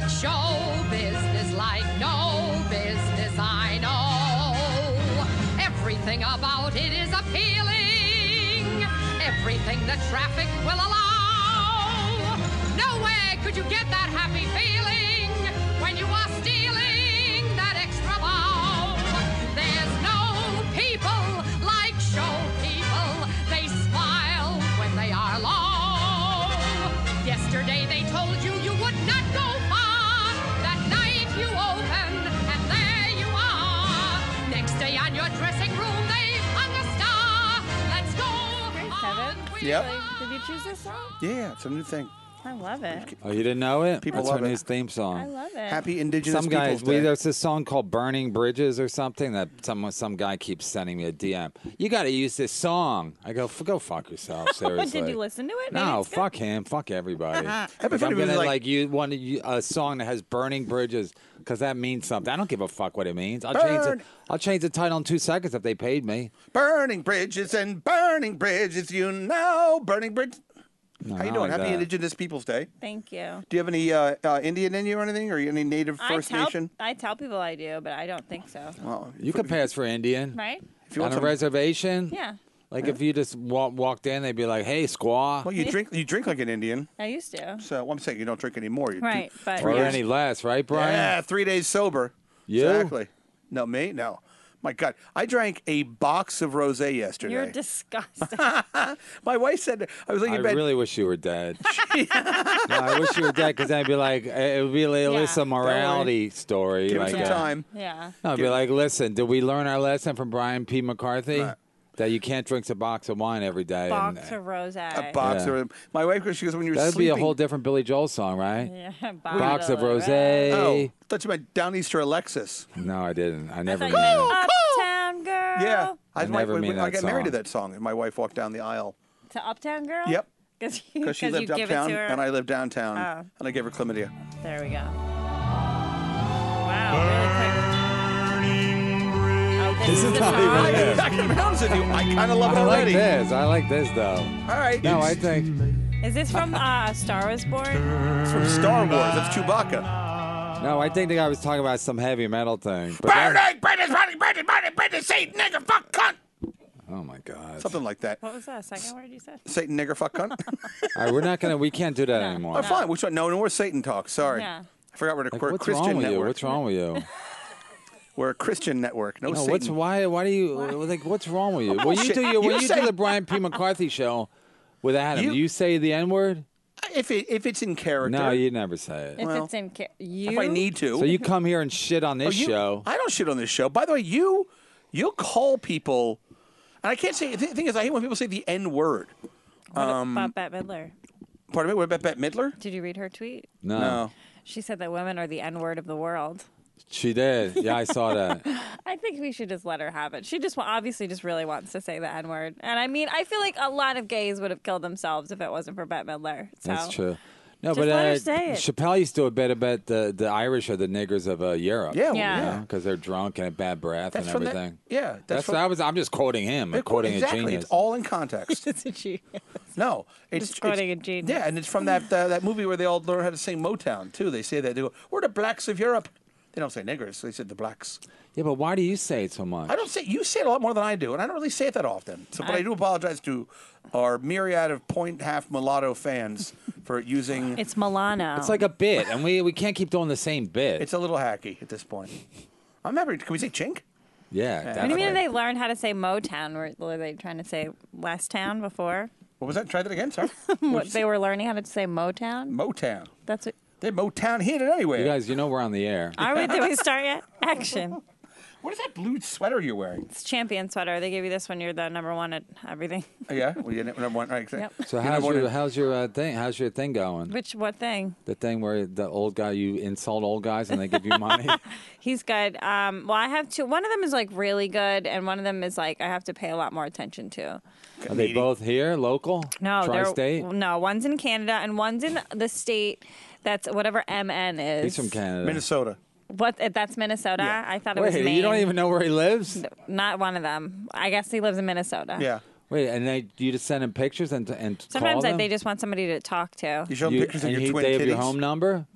show business like no business I know. Everything about it is appealing. Everything the traffic will allow. Nowhere could you get that happy feeling when you are stealing that extra bow. There's no people like show people. They smile when they are low. Yesterday they told you you would not go far. That night you open and there you are. Next day on your dressing room they hung a star. Let's go. Kevin? Yep. Did you choose this song? Yeah, it's a new thing. I love it. Oh, you didn't know it? People That's love her it. new theme song. I love it. Happy Indigenous Some guys, Peoples Day. there's this song called "Burning Bridges" or something that some guy keeps sending me a DM. You got to use this song. I go, go fuck yourself. Seriously. Did you listen to it? Maybe No, it's good? fuck him. Fuck everybody. That'd be If funny I'm if it was gonna like- you want a song that has "Burning Bridges" because that means something. I don't give a fuck what it means. I'll change the title in 2 seconds if they paid me. Burning bridges and burning bridges, you know. Burning bridges. No, How you not doing? like Happy that. Indigenous Peoples Day. Thank you. Do you have any Indian in you or anything? Or any Native First Nation? I tell people I do, but I don't think so. Well, You could pass for Indian. Right? if you On want a some, reservation? Yeah. Like if you just walked in, they'd be like, "Hey, squaw," well, you drink like an Indian. I used to. So well, I'm saying you don't drink anymore. You do Right, but or yeah. any less, right, Brian? Yeah, 3 days sober. You? Exactly. No, me? No. My God. I drank a box of rosé yesterday. You're disgusting. My wife said, I was laying I in bed. really wish you were dead. No, I wish you were dead because I'd be like, it would be like at least Yeah. a morality story. Give him like some a- time. Yeah. No, I'd be like, listen, did we learn our lesson from Brian P. McCarthy? Right. That you can't drink a box of wine every day. Box and, of rose. A box Yeah. of my wife, she goes, when you're that'd be sleeping. a whole different Billy Joel song, right? Yeah, Box of bottle rosé. Oh, I thought you meant Downeaster Alexis. No, I didn't. I never I mean thought you that. meant Uptown Girl. Yeah. I never mean I that got married to song. that song, and my wife walked down the aisle. To Uptown Girl? Yep. Because She lived you give it uptown, to her. and I lived downtown, Oh. and I gave her chlamydia. There we go. Wow, really quick. Oh, this is the not song. even it. I can be honest with you, I kind of love it I like already. this. I like this, though. All right. No, I think... Is this from Star Was Born? It's from Star Wars. That's Chewbacca. No, I think the guy was talking about some heavy metal thing. But that- Burning, Satan, nigger, fuck, cunt. oh, my God. Something like that. What was that second word you said? Satan, nigger, fuck, cunt. All right, we can't do that anymore. Oh, fine. Which one? No more Satan talk. Sorry. Yeah. I forgot we're Like, a what's Christian wrong with network. you? What's wrong with you? We're a Christian network. No, No, Satan. why do you like? What's wrong with you? When you Bullshit. do You when you say- do the Brian P. McCarthy show with Adam, You- do you say the N word? If it's in character. No, you never say it. If Well, it's in you. If I need to. So you come here and shit on this You- show. I don't shit on this show. By the way, you'll call people, and I can't say. The thing is, I hate when people say the N word. What about Bette Midler? Pardon me. What about Bette Midler? Did you read her tweet? No. She said that women are the N word of the world. She did. Yeah, I saw that. I think we should just let her have it. She just obviously just really wants to say the N word. And I mean, I feel like a lot of gays would have killed themselves if it wasn't for Bette Midler. So. That's true. No, Just but let her say it. Chappelle used to do a bit about the Irish are the niggers of Europe. Yeah. Yeah. because they're drunk and have bad breath That's and from everything. that. Yeah. That's from, I'm just quoting him. I'm quoting exactly. a genius. It's all in context. It's a genius. No, it's Just quoting a genius. Yeah, and it's from that movie where they all learn how to sing Motown too. They say that they go, "We're the blacks of Europe." They don't say niggers. They said the blacks. Yeah, but why do you say it so much? I don't say you say it a lot more than I do, and I don't really say it that often. So, but I do apologize to our myriad of .5 mulatto fans for using. It's Milano. It's like a bit, and we can't keep doing the same bit. It's a little hacky at this point. I'm happy. Can we say chink? Yeah, What do you definitely. mean they learned how to say Motown? Were they trying to say West Town before? What was that? Try that again. Sorry. What, they were learning how to say Motown? Motown. That's what. They Motown hit it anyway. You guys, we're on the air. Are we? Did we start yet? Action. What is that blue sweater you're wearing? It's champion sweater. They give you this when you're the #1 at everything. Yeah, well, you number one. Right, Yep. So You're number one how's your thing? How's your thing going? What thing? The thing where the old guy, you insult old guys and they give you money. He's good. Well, I have two. One of them is like really good, and one of them is like I have to pay a lot more attention to. Are they both here, local? No, Tri-state? No, one's in Canada and one's in the state that's whatever MN is. He's from Canada. Minnesota. What? That's Minnesota. Yeah. I thought it was Wait, Maine. you don't even know where he lives? Not one of them. I guess he lives in Minnesota. Yeah. Wait, and you just send him pictures and Sometimes call them? they just want somebody to talk to. You show them pictures of and your twin they have titties. your home number?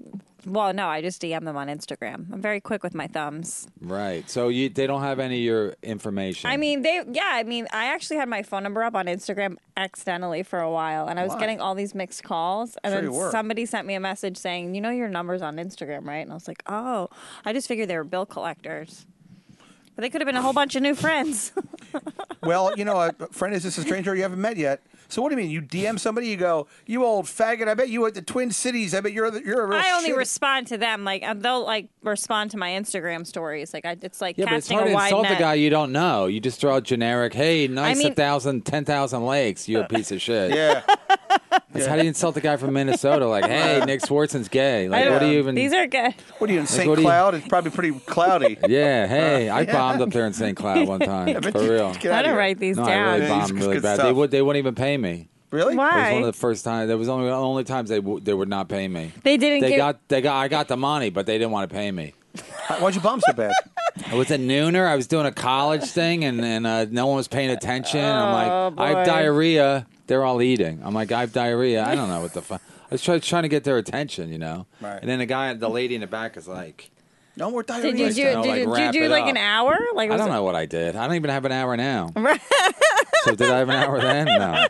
Well, no, I just DM them on Instagram. I'm very quick with my thumbs. Right. So they don't have any of your information. I mean, I actually had my phone number up on Instagram accidentally for a while, and I was Why? getting all these mixed calls, and Sure you then were. somebody sent me a message saying, you know your number's on Instagram, right? And I was like, oh, I just figured they were bill collectors. But they could have been a whole bunch of new friends. Well, a friend is just a stranger you haven't met yet. So what do you mean? You DM somebody, you go, you old faggot, I bet you at the Twin Cities, I bet you're a real I only shitty-" respond to them. Like, they'll, like, respond to my Instagram stories. Like, it's like yeah, but it's casting hard a to wide insult net. the guy you don't know. You just throw out generic, hey, nice I mean- 10,000 lakes. You're a piece of shit. Yeah. That's how do you insult the guy from Minnesota? Like, hey, Nick Swartzen's gay. Like, what do you even? These are good. What are you in St. what do you- Cloud? It's probably pretty cloudy. Yeah, hey, I bombed up there in St. Cloud one time. but For you- real. get I out of don't here. write these No, I down. really Yeah, bombed it's really good bad. stuff. They wouldn't even pay me. Really? It was Why? one of the first times. There was only times they would not pay me. They didn't They give... got. I got the money, but they didn't want to pay me. Why'd you bomb so bad? I was at Nooner. I was doing a college thing, and no one was paying attention. I'm like, I have boy. diarrhea. They're all eating. I'm like, I have diarrhea. I don't know what the fuck. I was trying to get their attention, Right. And then the lady in the back is like, No more diarrhea. Did you do, know, did like, you wrap do it like up. an hour? Like, I was don't it- know what I did. I don't even have an hour now. So did I have an hour then? No.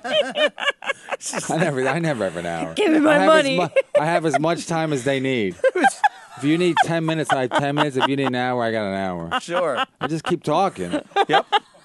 I never have an hour. Give me my I have money. I have as much time as they need. If you need 10 minutes, I have 10 minutes. If you need an hour, I got an hour. Sure. I just keep talking. Yep.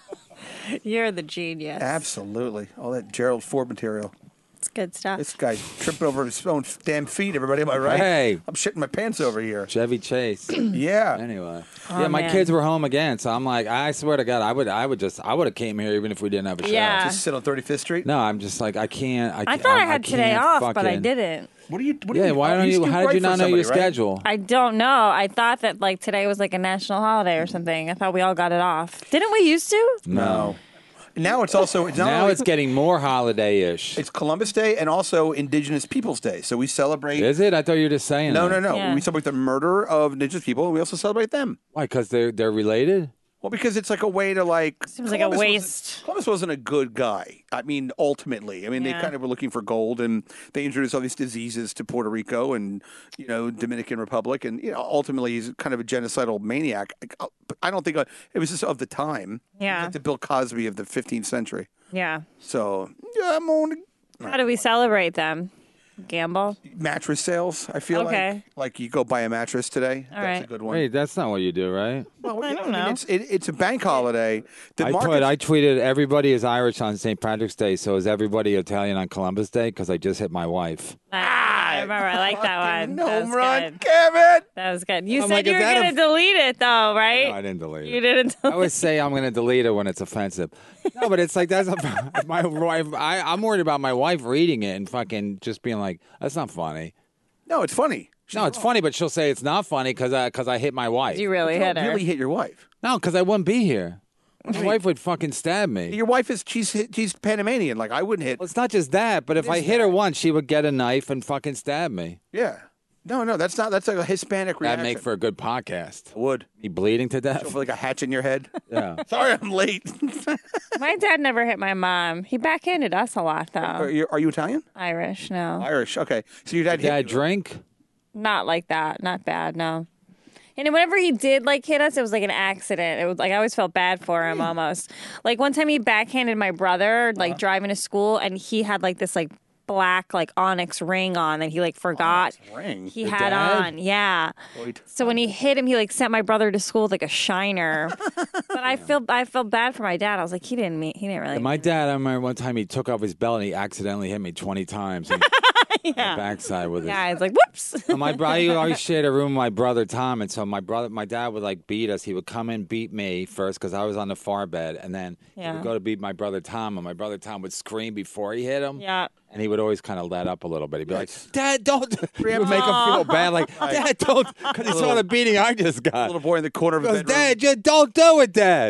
You're the genius. Absolutely. All that Gerald Ford material. It's good stuff. This guy's tripping over his own damn feet, everybody. Am I right? Hey. I'm shitting my pants over here. Chevy Chase. Yeah. Anyway, Oh, yeah, my man. kids were home again, so I'm like, I swear to God, I would have came here even if we didn't have a show. Yeah. Just sit on 35th Street? No, I'm just like, I can't. I thought I had today can't off, but I fucking- didn't. What do you Yeah, why don't you? How did you not know your schedule? I don't know. I thought that like today was like a national holiday or something. I thought we all got it off. Didn't we used to? No. Now it's also it's not Now only- it's getting more holiday-ish. it's Columbus Day and also Indigenous Peoples Day. So we celebrate. Is it? I thought you were just saying. No, that. no, no. Yeah. We celebrate the murder of Indigenous people, and we also celebrate them. Why? Because they're related. Well, because it's like a way to like. Seems like a Columbus waste. Columbus wasn't a good guy. I mean, ultimately, they Yeah. kind of were looking for gold, and they introduced all these diseases to Puerto Rico and Dominican Republic, and ultimately he's kind of a genocidal maniac. I don't think it was just of the time. Yeah. He's like the Bill Cosby of the 15th century. Yeah. So yeah, I'm on How do we celebrate them? Gamble. mattress sales. I feel Okay. like you go buy a mattress today. All That's right. a good one. Wait, that's not what you do, right? Well, I don't know. It's a bank holiday. The I markets- tweeted everybody is Irish on St. Patrick's Day, so is everybody Italian on Columbus Day? Because I just hit my wife. I remember. I like that one. That Home was run, good. Kevin. That was good. You I'm said like, you is were that going to a- delete it, though, right? No, I didn't delete You it. didn't. I always say I'm going to delete it when it's offensive. No, but it's like that's my wife. I'm worried about my wife reading it and fucking just being like, "That's not funny." No, it's funny. No, it's funny, but she'll say it's not funny because I hit my wife. You really You hit don't her. really hit your wife. No, because I wouldn't be here. My wife would fucking stab me. Your wife is she's Panamanian. Like I wouldn't hit. Well, it's not just that, but if I hit her once, she would get a knife and fucking stab me. Yeah. No, that's not. That's like a Hispanic reaction. That'd make for a good podcast. would. Me bleeding to death. With like a hatch in your head. Yeah. Sorry, I'm late. My dad never hit my mom. He backhanded us a lot, though. are you Italian? Irish, no. Irish. Okay. So your dad hit Dad you. drink? Not like that. Not bad, no. And whenever he did like hit us, it was like an accident. It was like I always felt bad for him almost. Like one time he backhanded my brother, like driving to school, and he had like this like black like onyx ring on that he like forgot ring? he The had dad? on. Yeah. Wait. So when he hit him, he like sent my brother to school with like a shiner. But I felt bad for my dad. I was like, he didn't really. My dad, I remember one time he took off his belt and he accidentally hit me 20 times in the backside with it. Yeah, it's like whoops. I always shared a room with my brother Tom, and so my dad would like beat us. He would come and beat me first because I was on the far bed, and then he Yeah. would go to beat my brother Tom, and my brother Tom would scream before he hit him. Yeah. And he would always kind of let up a little bit. He'd be like, "Dad, don't!" He would make him feel bad, like, "Dad, don't," because he saw the beating I just got. Little boy in the corner of the He goes, bedroom. "Dad, just don't do it, Dad."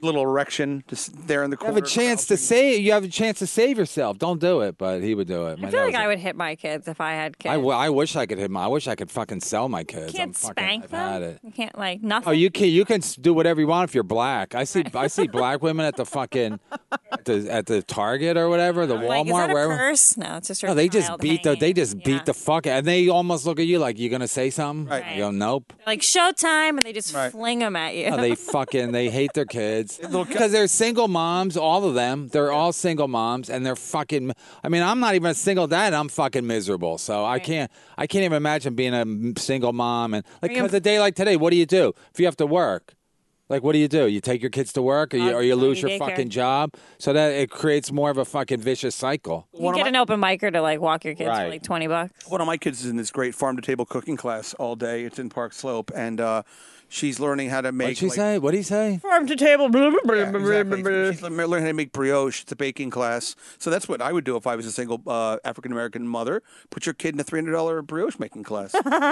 little erection just there in the You corner. have a chance to save. You have a chance to save yourself. Don't do it, but he would do it. I feel like I would hit my kids if I had kids. I wish I could hit my. I wish I could fucking sell my kids. You can't spank I've them. had it. You can't like nothing. Oh, you can. You can do whatever you want if you're black. I see black women at the fucking at the Target or whatever, the Walmart, Like, is that a wherever. purse? No, it's just her No, they just child beat hanging. they just Yeah. beat the fuck out, and they almost look at you like, you gonna say something? Right. You go, nope. Like showtime, and they just Right. fling them at you. No, they hate their kids because they're single moms. All of them, they're all single moms, and they're fucking. I mean, I'm not even a single dad. And I'm fucking miserable. So I can't even imagine being a single mom. And like, because a day like today, what do you do if you have to work? Like, what do? You take your kids to work, or you lose your daycare. fucking job, so that it creates more of a fucking vicious cycle. You get an open micer to like walk your kids for Right. like $20. One of my kids is in this great farm to table cooking class all day. It's in Park Slope, and she's learning how to make. What'd she say? What did he say? Farm to table. Yeah, exactly. She's learning how to make brioche. It's a baking class. So that's what I would do if I was a single African American mother. Put your kid in a $300 brioche making class.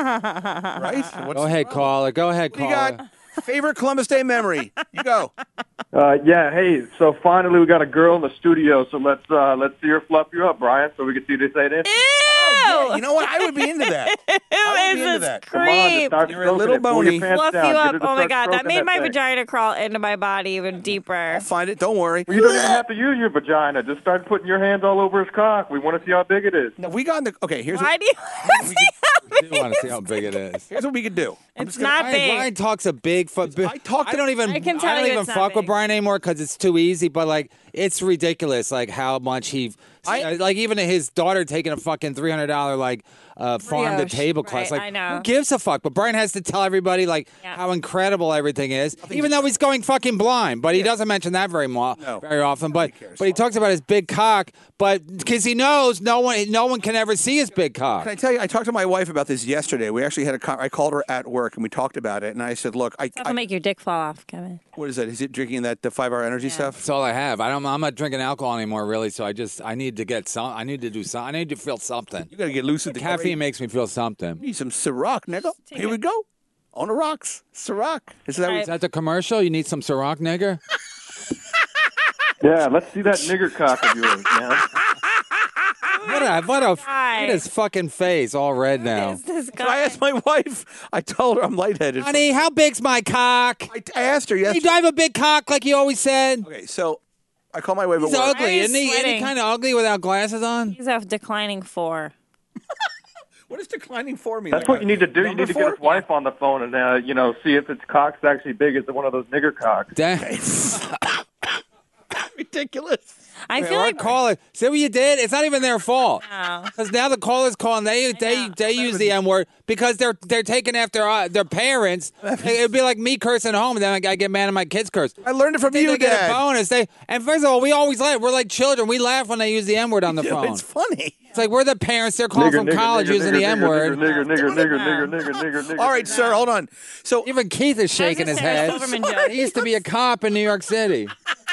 Right? What's Go ahead, caller. Go ahead, What do you caller. got? Favorite Columbus Day memory? You go. Yeah, hey, so finally we got a girl in the studio, so let's see her fluff you up, Brian, so we can see this ain't it. Yeah, you know what? I would be into that. I would be Who into is that. this Come on, just creep? start You're a stroking little it. Pull your bony. pants Fluff down. you Get up. her to Oh my start god, that stroking made my thing. vagina crawl into my body even deeper. I'll find it. Don't worry. Well, you don't even have to use your vagina. Just start putting your hands all over his cock. We want to see how big it is. No, we got in the. Okay, here's Why what, do you I do want to see how big it is. here's what we could do. It's not big. Brian talks a big. I don't even. I can tell I don't you even it's not fuck with big. Brian anymore because it's too easy. But like, it's ridiculous. Like how much he. Like even his daughter taking a fucking $300 like farm to Brioche, table class. right, Like I know. who gives a fuck? But Brian has to tell everybody like Yeah. how incredible everything is, even though he's going fucking blind. But he doesn't mention that very often. But he talks about his big cock. But because he knows no one can ever see his big cock. Can I tell you? I talked to my wife about this yesterday. We actually had I called her at work and we talked about it. And I said, "Look, That'll make your dick fall off, Kevin. what is that? Is it drinking that the 5-hour energy stuff? That's all I have. I'm not drinking alcohol anymore, really. So I need to get some. I need to do something. I need to feel something. You got to get loose with the Caffeine makes me feel something. Need some Ciroc, nigga. Here we go. On the rocks, Ciroc. Is that? Is that the commercial? You need some Ciroc, nigger? Yeah, let's see that nigger cock of yours, man. What a guy. look at his fucking face, all red now. Is this I guy? asked my wife. I told her I'm lightheaded. Honey, how big's my cock? I asked her You yesterday. have a big cock like you always said. Okay, so I called my wife at He's work. ugly, you isn't he? Isn't he sweating? kind of ugly without glasses on? He's a declining 4. What does declining for mean? That's Like what a you need to do. You number need to four? get his wife on the phone and, see if its cock's actually big as one of those nigger cocks. Damn. Ridiculous. I feel like call it. See what you did? It's not even their fault. No. Because now the callers call and they use the N word because they're taking after their parents. It'd be like me cursing at home, and then I get mad at my kids curse. I learned it from They you, get Dad. a bonus. And first of all, we always laugh. We're like children. We laugh when they use the N word on the phone. It's funny. It's like we're the parents. They're calling from college using the N word. Nigger. All right, sir, hold on. So Even Keith is shaking his a Sarah head. Silverman joke. He used to be a cop in New York City.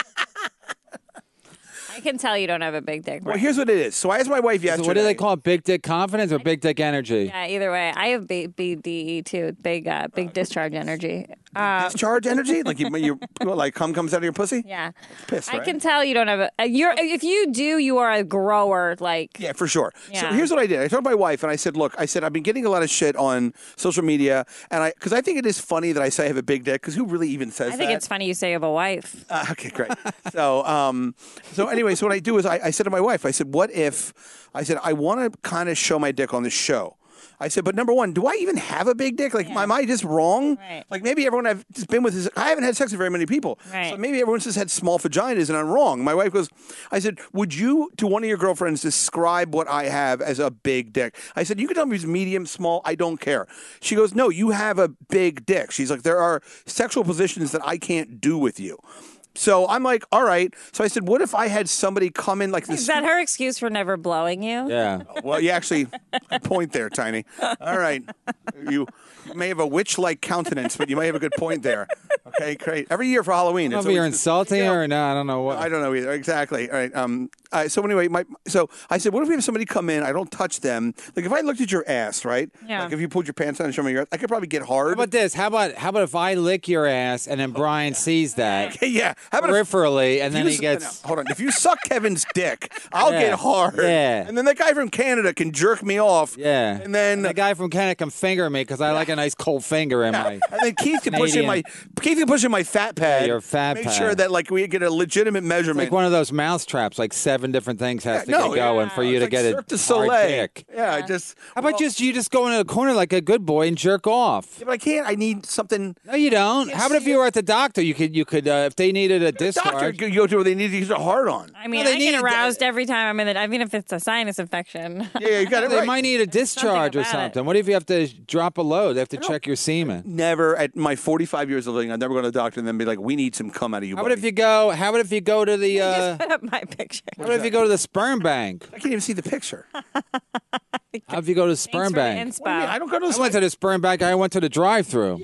I can tell you don't have a big dick. well, Brian. here's what it is. So I asked my wife yesterday. So what do they call it? Big dick confidence or big dick energy? Yeah, either way. I have BDE too. Big discharge energy. Discharge energy? Like you like cum comes out of your pussy? Yeah. Piss, I right? can tell you don't have a. You're if you do, you are a grower. Like Yeah, for sure. So Yeah. here's what I did. I told my wife, and I said, "Look, I've been getting a lot of shit on social media, and because I think it is funny that I say I have a big dick, because who really even says I think that?" it's funny you say you have a wife. Okay, great. So anyway, so what I do is I said to my wife, I said, "What if?" I said, "I want to kind of show my dick on the show." I said, but number one, do I even have a big dick? Like, am I just wrong? Right. Like, maybe everyone I've just been with is, I haven't had sex with very many people. Right. So maybe everyone's just had small vaginas and I'm wrong. My wife goes, I said, would you, to one of your girlfriends, describe what I have as a big dick? I said, you can tell me it's medium, small, I don't care. She goes, no, you have a big dick. She's like, there are sexual positions that I can't do with you. So I'm like, all right. So I said, what if I had somebody come in like this? Is that her excuse for never blowing you? Yeah. Well, you actually good point there, Tiny. All right, you may have a witch-like countenance, but you may have a good point there. Okay, great. Every year for Halloween, I don't it's know if you're always- insulting her or not. I don't know what. I don't know either. Exactly. All right. So anyway, so I said, what if we have somebody come in? I don't touch them. Like if I looked at your ass, right? Yeah. Like if you pulled your pants down and showed me your ass, I could probably get How hard. about this? How about if I lick your ass and then Brian sees that? Yeah. How about peripherally, and if then you he gets. hold on. If you suck Kevin's dick, I'll Yeah. get hard. Yeah. And then that guy from Canada can jerk me off. Yeah. And then the guy from Canada can finger me because I like a nice cold finger in my. and then Keith can push in my fat pad. your fat make pad. sure that like we get a legitimate measurement. Like one of those mouse traps, like 7 different things has to get going for you It's to like get Cirque du a Soleil. hard dick. Yeah, I just. How about you just go into the corner like a good boy and jerk off? Yeah, but I can't. I need something. No, you don't. Can't How about if see you were at the doctor? You could if they needed a Doctor, discharge. you go to where they need to use a hard on. I mean, they I get need- aroused every time I'm in it. I mean, if it's a sinus infection. Yeah, you got it They right. might need a discharge or about it. something. What if you have to drop a load? They have to check your semen. Never at my 45 years of living, I've never gone to the doctor and then be like, "We need some cum out of you." How about if you go? How about if you go to the? Just put up my picture. How about if you go to the sperm bank? I can't even see the picture. How if you go to the Thanks sperm for the bank? inspo. What do you mean? I don't go to I the went to the sperm bank. I went to the drive-through.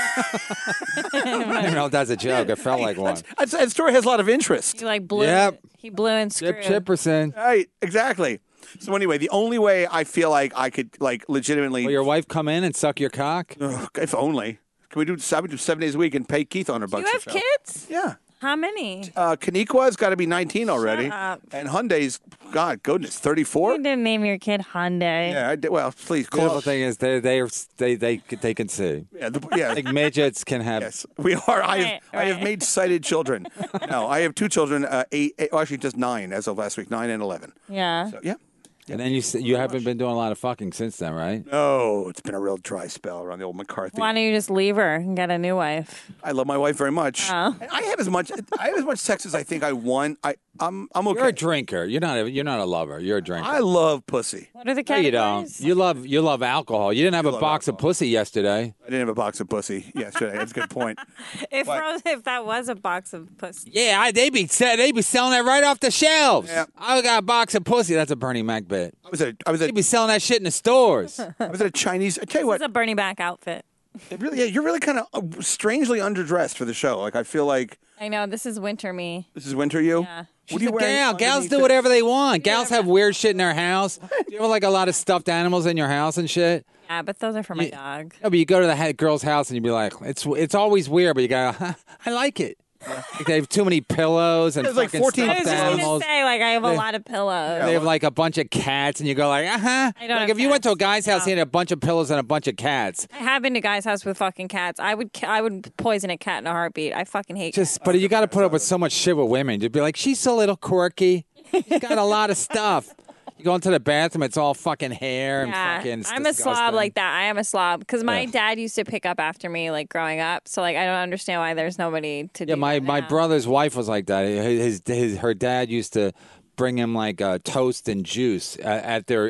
I don't know if that's a joke. It felt like one. That story has a lot of interest. He like blew. Yep. He blew and screwed. Chip Chipperson. Right, exactly. So anyway, the only way I feel like I could like legitimately, Will your wife come in and suck your cock? Ugh, if only, can we do 7 days a week and pay Keith $100 You a have show? kids? Yeah. How many? Kaniqua's got to be 19 already, up. and Hyundai's, God, goodness, You 34. didn't name your kid Hyundai. Yeah, I did. Well, please, Beautiful close. thing is they can see. Yeah, yeah. Like midgets can have. Yes, we are. I have Right. made sighted children. No, I have 2 children. 8, well, actually, just 9 as of last week. 9 and 11. Yeah. So yeah. And then you haven't been doing a lot of fucking since then, right? No, it's been a real dry spell around the old McCarthy. Why don't you just leave her and get a new wife? I love my wife very much. Oh. And I have as much sex as I think I want. I'm okay. You're a drinker. You're not a lover. You're a drinker. I love pussy. What are the No, you categories? don't. You love alcohol. You didn't have a love box of pussy yesterday. I didn't have a box of pussy yesterday. That's a good point. If that was a box of pussy. Yeah, they be selling that right off the shelves. Yeah. I got a box of pussy. That's a Bernie Mac bit. I was They at be selling that shit in the stores. a Chinese. I tell you It's what, a Bernie Mac outfit. you're really kind of strangely underdressed for the show. Like I feel like I know, this is winter me. this is winter you. Yeah. What are you She's a wearing? gal. Gals underneath do it? whatever they want. Gals have weird shit in their house. Do you have like a lot of stuffed animals in your house and shit? Yeah, but those are for my dog. No, but you go to the girl's house and you be like, it's always weird, but you go, I like it. Like they have too many pillows and There's like fucking 14 I stuffed was just animals. gonna say, like, I have a lot of pillows. They have like a bunch of cats, and you go like, I don't Like have if you went to a cats. guy's house, he had a bunch of pillows and a bunch of cats. I have been to guys' house with fucking cats. I would poison a cat in a heartbeat. I fucking hate cats. But you got to put up with so much shit with women. You'd be like, she's a little quirky. She's got a lot of stuff. You go into the bathroom, it's all fucking hair and fucking. It's I'm a slob disgusting. like that. I am a slob because my Yeah. dad used to pick up after me like growing up. So like I don't understand why there's nobody to do. Yeah, my that. brother's wife was like that. Her dad used to bring him like toast and juice at their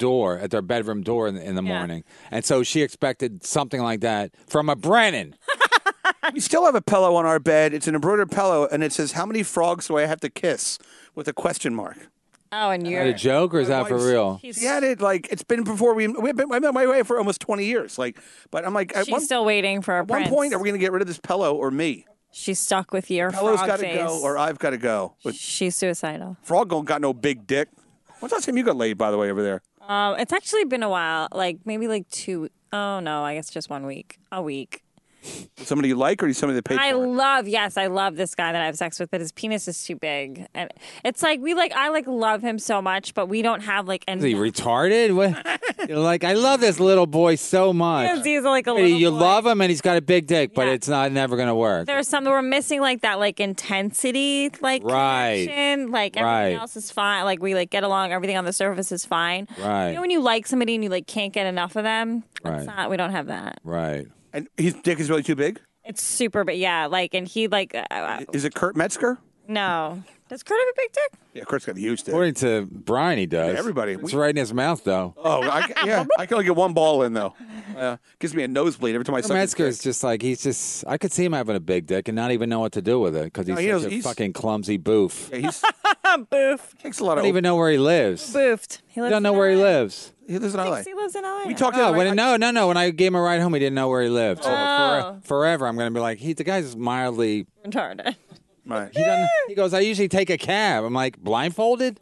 bedroom door in the Yeah. morning, and so she expected something like that from a Brennan. We still have a pillow on our bed. It's an embroidered pillow, and it says, "How many frogs do I have to kiss?" with a question mark. Oh, and Is you're that a joke or is that for real? She's, She had it like it's been before we've been. I've been my wife for almost 20 years. Like, but I'm like at she's still waiting for a one prince. point, are we going to get rid of this pillow or me? She's stuck with your Pillow's frog got to face. go, or I've got to go. But She's suicidal. Frog don't got no big dick. When's the last time you got laid, by the way, over there? It's actually been a while. Like maybe like 2. Oh no, I guess just 1 week. A week. Somebody you like, or somebody that paid I for it? love this guy that I have sex with, but his penis is too big, and it's like I love him so much, but we don't have like Is he retarded? What? You're like, I love this little boy so much. He's like a Hey, little you boy. love him and he's got a big dick, but Yeah. it's never gonna work. There's something we're missing, like that, like intensity, like Right. connection. Like Right. everything else is fine. Like we like get along. Everything on the surface is fine. Right. You know when you like somebody and you like can't get enough of them. Right. We don't have that. Right. And his dick is really too big. It's super, but yeah, like, and he like Is it Kurt Metzger? no. Does Kurt have a big dick? Yeah, Kurt's got a huge dick. According to Brian, he does. Yeah, everybody. It's right in his mouth, though. Oh, I can only get one ball in though. Gives me a nosebleed every time I suck his Metzger's dick. just like I could see him having a big dick and not even know what to do with it because he's No, he such knows- a he's- fucking clumsy boof. Yeah, he's Boof. takes a lot I of. don't even know where he lives. Boofed. He I lives don't know in where he LA. lives. He lives in LA. He lives in LA. We talked No, about no. When I gave him a ride home, he didn't know where he lived. So Oh. forever, I'm going to be like, the guy's mildly. retarded. Right. He goes, I usually take a cab. I'm like, blindfolded?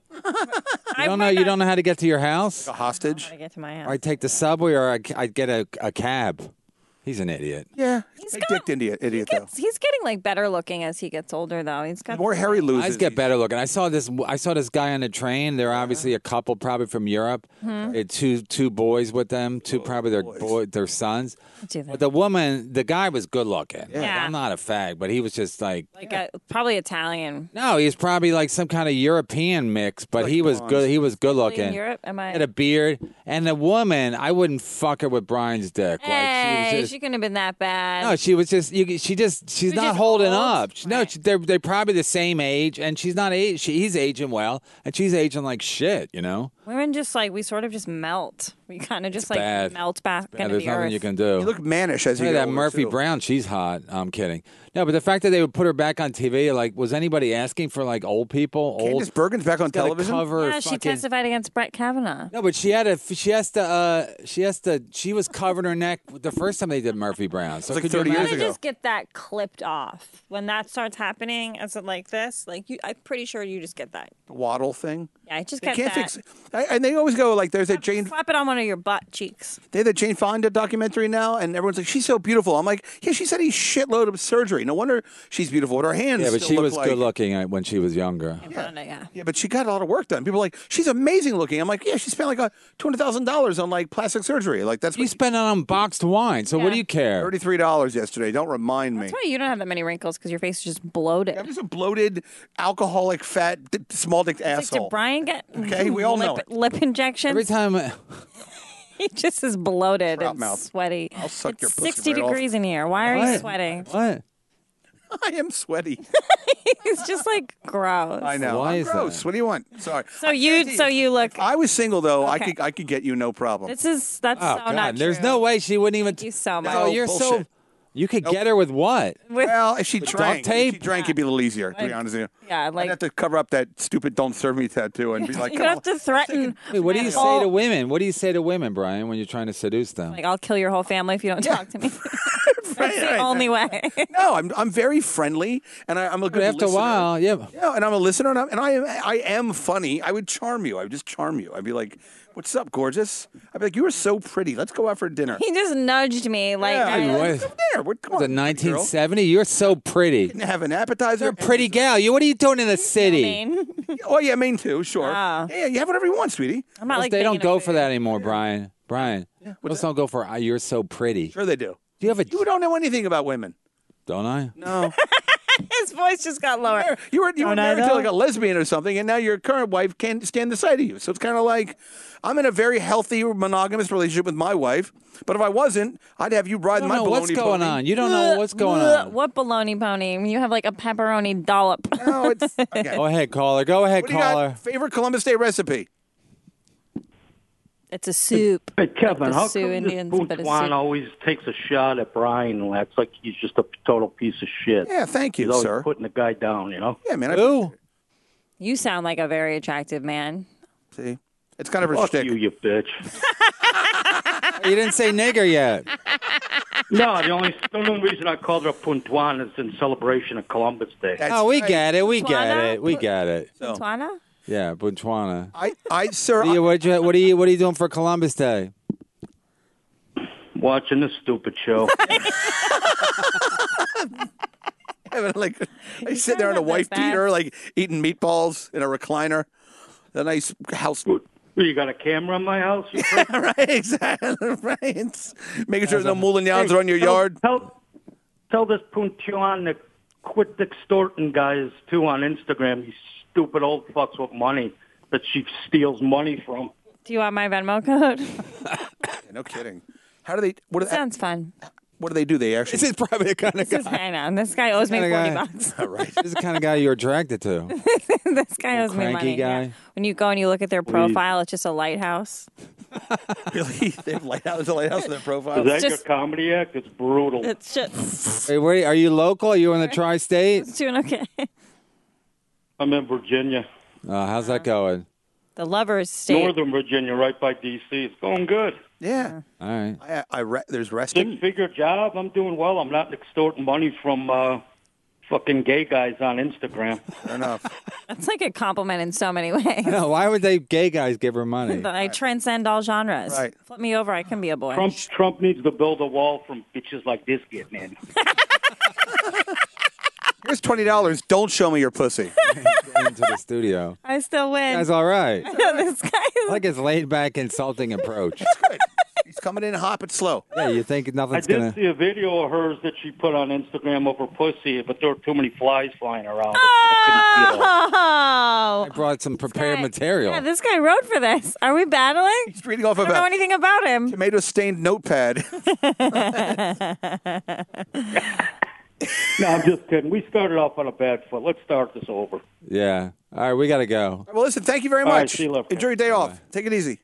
I You don't know how to get to your house? A hostage. to get to my house. Or I take the subway, or I get a cab. He's an idiot. Yeah, he's big dicked idiot though. He's getting like better looking as he gets older, though. He's got More Harry loses. Eyes get better looking. I saw this guy on the train. They're obviously a couple, probably from Europe. Had two boys with them. Probably their sons. But the guy was good looking. Yeah. Like, I'm not a fag, but he was just like probably Italian. no, he's probably like some kind of European mix. But he was good. He was good looking. In Europe, am I? Had a beard, and the woman, I wouldn't fuck her with Brian's dick. Hey, she couldn't have been that bad. No, she was just. She's not just holding old? up. No, Right. they're probably the same age, and she's not age. He's aging well, and she's aging like shit. You know, Women just we sort of just melt. We kind of just bad. melt back into there's the nothing earth. you can do. You look mannish as you Hey, get that older, Murphy too. Brown, she's hot. I'm kidding. No, but the fact that they would put her back on TV, like, was anybody asking for like old people? Candace Bergen's back on Gotta television. Cover Yeah, she fucking- testified against Brett Kavanaugh. No, but she was covering her neck the first time they did Murphy Brown. So like could you 30 years imagine? ago. Just get that clipped off when that starts happening. Is it like this? I'm pretty sure you just get that. Waddle thing. Yeah, I just They get can't that. fix. And they always go like, "There's a Jane." Slap it on one of your butt cheeks. They have the Jane Fonda documentary now, and everyone's like, "She's so beautiful." I'm like, "Yeah, she's had a shitload of surgery. No wonder she's beautiful. But her hands." Yeah, but still she look was like, good looking when she was younger. Yeah. Yeah, but she got a lot of work done. People are like, "She's amazing looking." I'm like, "Yeah, she spent like $200,000 on like plastic surgery. Like that's You spent it on boxed wine, so what do you care? $33 yesterday. Don't remind me. That's why you don't have that many wrinkles because your face is just bloated. I'm just a bloated, alcoholic, fat, small dick Like, asshole. did Brian get Okay, we all know lip injections? Every time, He just is bloated Trout and mouth. sweaty. I'll suck it's your pussy 60 right off. degrees in here. Why are you What? sweating? what? I am sweaty. It's just like gross. I know. Why I'm is gross. that? What do you want? Sorry. So you look. If I was single though, Okay. I could get you no problem. That's Oh so God, not there's true. no way she wouldn't even. Thank you so much. Oh, you're so. bullshit. You could get her with what? Well, if she drank, tape? if she drank, it'd be a little easier. To be honest with you, Yeah, I'd like have to cover up that stupid "Don't Serve Me" tattoo and be like, you "Come have on." to threaten. Wait, what do you say Oh. to women? What do you say to women, Brian, when you're trying to seduce them? Like I'll kill your whole family if you don't talk to me. That's the Right. only way. No, I'm very friendly, and I'm a good But after listener. a while, yeah. Yeah, and I'm a listener, and I am funny. I would charm you. I would just charm you. I'd be like, "What's up, gorgeous?" I'd be like, "You are so pretty. Let's go out for dinner." He just nudged me like. Yeah, Hey, I'd be what? like, "Let's go there. Come Was it on, 1970? You're so pretty. girl. Have an appetizer. You're a pretty gal. What are you doing in the city? Maine. Oh yeah, Maine too. Sure. Wow. Yeah, you have whatever you want, sweetie. I'm not like They don't thinking go of for food. that anymore, Brian. Brian, most don't go for "you're so pretty." Sure they do. Do you have a? You don't know anything about women. Don't I? No. His voice just got lower. You were Don't I married to know? like a lesbian or something, and now your current wife can't stand the sight of you. So it's kind of like I'm in a very healthy monogamous relationship with my wife. But if I wasn't, I'd have you I ride don't my know baloney what's going pony. on. You don't know what's going on. What baloney pony? You have like a pepperoni dollop. No, it's okay. Go ahead, caller. Go ahead, What do you caller. got? Favorite Columbus Day recipe? It's a soup. Hey, Kevin, the how Sioux come Indians, this but it's Butuan soup. always takes a shot at Brian and acts like he's just a total piece of shit? Yeah, thank you, He's always sir. putting the guy down, you know? Yeah, man. I Who? You sound like a very attractive man. see. It's kind of her Fuck shtick. you bitch. You didn't say nigger yet. No, the only reason I called her a Puntuan is in celebration of Columbus Day. That's Oh, we right. get it. We get Botswana? it. We get it. So, Botswana? Yeah, Botswana. sir. What are you doing for Columbus Day? Watching this stupid show. like I sit there on a not that wife bad. beater, like eating meatballs in a recliner. The nice house. You got a camera in my house? You prick? Right, exactly. Right. Making sure there's no moulignons around your yard. Tell this Puntuan to quit extorting guys, too, on Instagram, these stupid old fucks with money that she steals money from. Do you want my Venmo code? No kidding. How do they? What Sounds fun. do they do? They actually. This is probably the kind of This is, guy. I know. This guy owes me Kinda guy. $40. right. This is the kind of guy you're attracted to. This guy owes me cranky money. guy. Yeah. When you go and you look at their profile, it's just a lighthouse. Really? They have there's a lighthouse in their profile. Is that your just- comedy act? It's brutal. It's just Wait, where are you local? Are you in the tri-state? it's doing okay. I'm in Virginia. How's that going? The lovers state. Northern Virginia, right by D.C. It's going good. Yeah. All right. There's resting. Six-figure job. I'm doing well. I'm not extorting money from fucking gay guys on Instagram. Fair enough. That's like a compliment in so many ways. No, why would they gay guys give her money? I transcend all genres. Right. Flip me over, I can be a boy. Trump needs to build a wall from bitches like this getting in. Here's $20. Don't show me your pussy. Get into the studio. I still win. That's all right. This guy is Like his laid back, insulting approach. Good. He's coming in hot but slow. Yeah, you think I nothing's did gonna. see a video of hers that she put on Instagram of her pussy, but there were too many flies flying around. Oh! I brought some prepared Guy- material. Yeah, this guy wrote for this. Are we battling? He's reading off I don't know about anything about him. tomato-stained notepad. No, I'm just kidding. We started off on a bad foot. Let's start this over. Yeah. All right, we got to go. Well, listen, thank you very All right, much. see you later. Enjoy your day off. Take it easy.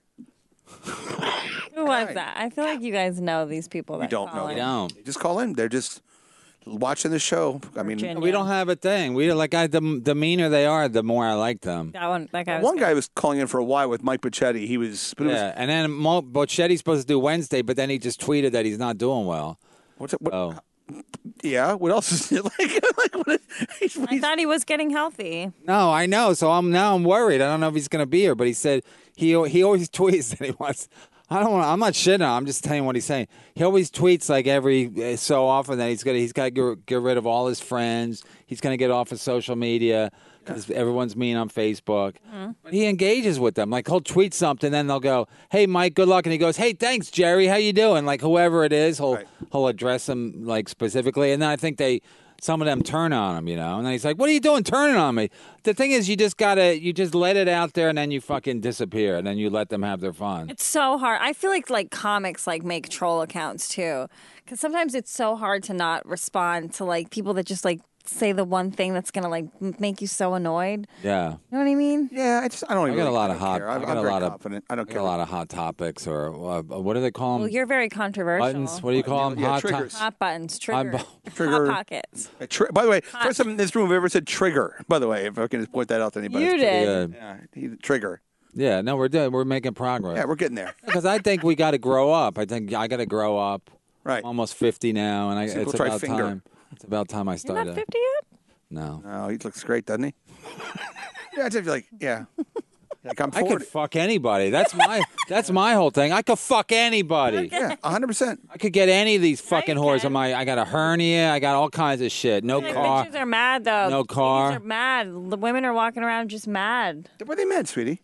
Who was that? I feel like you guys know these people that We don't call know in. them. Don't. They just call in. They're just watching the show. I mean, Virginia. We don't have a thing. We like the meaner they are, the more I like them. That guy was one guy was calling in for a while with Mike Bocchetti. He was, but it Yeah, and then Bochetti's supposed to do Wednesday, but then he just tweeted that he's not doing well. what's it? What, Oh, Yeah. What else is it like? What, I thought he was getting healthy. no, I know. So I'm worried. I don't know if he's going to be here, but he said he always tweets that he wants. I'm not shitting on him. I'm just telling you what he's saying. He always tweets like every so often that he's got to get rid of all his friends. He's going to get off of social media because everyone's mean on Facebook. But he engages with them. Like he'll tweet something, then they'll go, "Hey, Mike, good luck," and he goes, "Hey, thanks, Jerry. How you doing?" Like whoever it is, he'll address them like specifically, and then I think some of them turn on him, and then he's like, "What are you doing turning on me?" The thing is, you just let it out there, and then you fucking disappear, and then you let them have their fun. It's so hard. I feel like comics make troll accounts too, because sometimes it's so hard to not respond to like people that just say the one thing that's gonna make you so annoyed. Yeah. You know what I mean? Yeah, I don't. I got a lot of care. hot. I'm I got a very lot of confident. I don't I care. got a lot of hot topics, or what do they call them? Well, you're very controversial. Buttons. What do you call them? Yeah, hot triggers. Hot buttons, trigger, Trigger. hot pockets. By the way, first time in this room I've ever said trigger. By the way, if I can just point that out to anybody. You It's pretty did. good. Yeah, trigger. Yeah. No, we're doing. We're making progress. Yeah, we're getting there. Because I think we got to grow up. I think I got to grow up. Right. I'm almost 50 now, and it's we'll try about finger. time. It's about time I You're started. not 50 yet? No. Oh, he looks great, doesn't he? Yeah, I just feel like, yeah. Like I'm I 40. could fuck anybody. That's my whole thing. I could fuck anybody. Yeah, 100%. I could get any of these fucking you whores can. on I got a hernia. I got all kinds of shit. No Like, car. bitches are mad though. No car. Bitches are mad. The women are walking around just mad What are they meant, sweetie?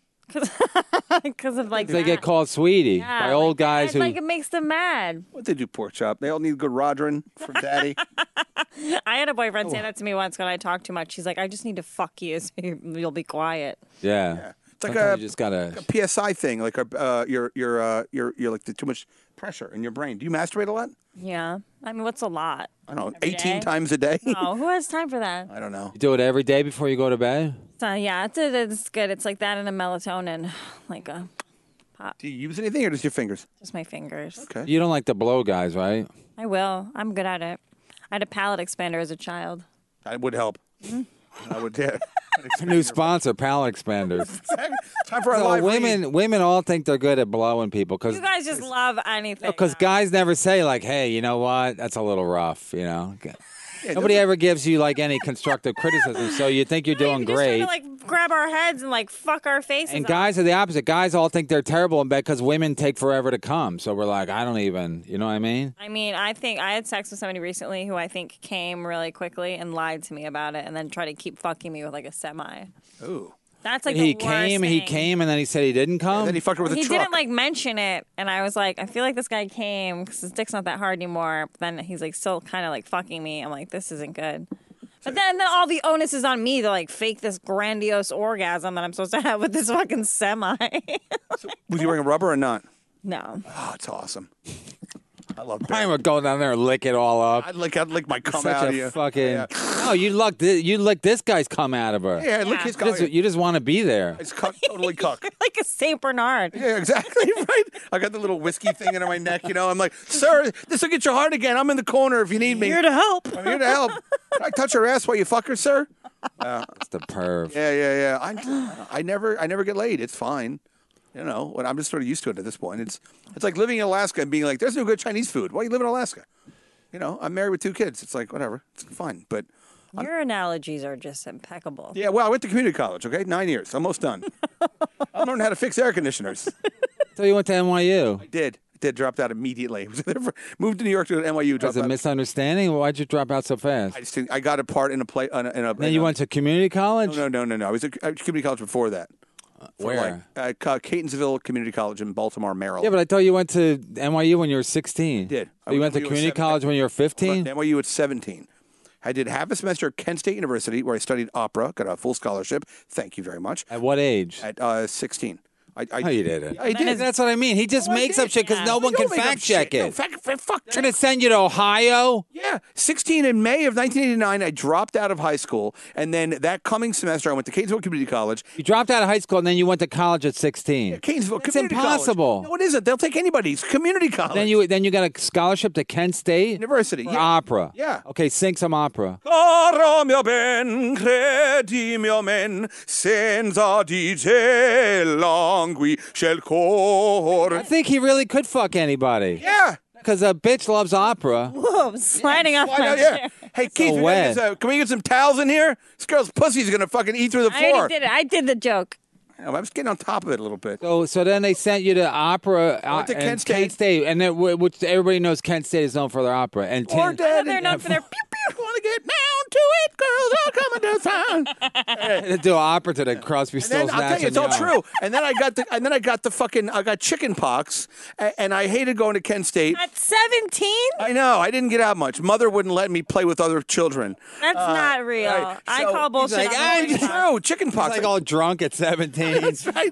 because of They get called sweetie by old guys who. it makes them mad. What they do, pork chop? They all need good Rodrin from daddy. I had a boyfriend say that to me once when I talked too much. He's like, "I just need to fuck you so you'll be quiet." Yeah. It's like Sometimes a, you just gotta. a PSI thing, like you're like too much pressure in your brain. Do you masturbate a lot? Yeah, I mean, what's a lot? I don't know, Every 18 day? times a day. Oh, who has time for that? I don't know. You do it every day before you go to bed. So, yeah, it's good. It's like that and a melatonin, Do you use anything or just your fingers? just my fingers. Okay. You don't like to blow guys, right? I will. I'm good at it. I had a palate expander as a child. That would help. I would. Yeah. New sponsor, palate expanders. Time for our So live read. women all think they're good at blowing people because You guys just love anything. guys never say like, "Hey, you know what? That's a little rough." Yeah, Nobody ever gives you like any constructive criticism, so you think you're doing Just great. trying to grab our heads and fuck our faces. And off. guys are the opposite. Guys all think they're terrible in bed because women take forever to come. So we're like, I don't even, you know what I mean? I mean, I think I had sex with somebody recently who I think came really quickly and lied to me about it, and then tried to keep fucking me with a semi. Ooh. That's like he the worst came, thing. and then he said he didn't come. Then he fucked her with a He truck. didn't mention it, and I was like, I feel like this guy came because his dick's not that hard anymore. But then he's still kind of fucking me. I'm like, this isn't good. But then all the onus is on me to fake this grandiose orgasm that I'm supposed to have with this fucking semi. Was he wearing a rubber or not? No. Oh, it's awesome. I love I that. would go down there and lick it all up. I'd lick my cum Such out of a you. fucking. Yeah, No, you lick this guy's come out of her. yeah lick Yeah. his You just, cum. you just want to be there. It's cuck, totally cuck. Like a Saint Bernard. Yeah, exactly right. I got the little whiskey thing under my neck. I'm like, sir, this will get you hard again. I'm in the corner if you need me. Here to help. I'm here to help. Can I touch her ass while you fuck her, sir? It's the perv. Yeah. I never get laid. It's fine. When I'm just sort of used to it at this point. It's like living in Alaska and being like, there's no good Chinese food. Why you live in Alaska? I'm married with 2 kids. It's like, whatever. It's fine. But Your analogies are just impeccable. Yeah, well, I went to community college, okay? 9 years. Almost done. I learned how to fix air conditioners. So you went to NYU. I did. Dropped out immediately. Moved to New York to NYU. Was Dropped it a out. misunderstanding? Why'd you drop out so fast? I got a part in a play. Then you went to community college? No. I was at community college before that. Where? Catonsville Community College in Baltimore, Maryland. Yeah, but I thought you went to NYU when you were 16. I did. So you went to community college when you were 15? NYU at 17. I did half a semester at Kent State University where I studied opera, got a full scholarship. Thank you very much. At what age? At 16. No, you didn't. I did. That's what I mean. He just makes up shit because no one can fact check it. No, fuck. They're going to send you to Ohio? Yeah, 16 in May of 1989, I dropped out of high school, and then that coming semester, I went to Catonsville Community College. You dropped out of high school and then you went to college at 16. Yeah, Catonsville It's Community impossible. College. No, it isn't. They'll take anybody. It's community college. Then you got a scholarship to Kent State University. for Yeah. opera. Yeah. Okay, sing some opera. Caro mio ben, credi mio men, senza di te languisce il I cor. think he really could fuck anybody. Yeah. Because a bitch loves opera. Whoa, I'm sliding off Why my not? chair. Yeah. Hey, Keith, we gotta wet. can we get some towels in here? This girl's pussy's gonna fucking eat through the I floor. already did it. I did the joke. I was getting on top of it a little bit. So then they sent you to opera went to and Kent State. and then, which everybody knows Kent State is known for their opera. And Or dead. They're known for their pew pew. Want to get down to it, girls are coming to town. to do opera to the Crosby, And Stills, then I'll tell Nash you, it's and all Young. true. And then I got chicken pox, and I hated going to Kent State. At 17? I know. I didn't get out much. Mother wouldn't let me play with other children. That's not real. right. I So call bullshit. like, on I'm all the It's time. true. Chicken pox. Like all drunk at 17. That's right.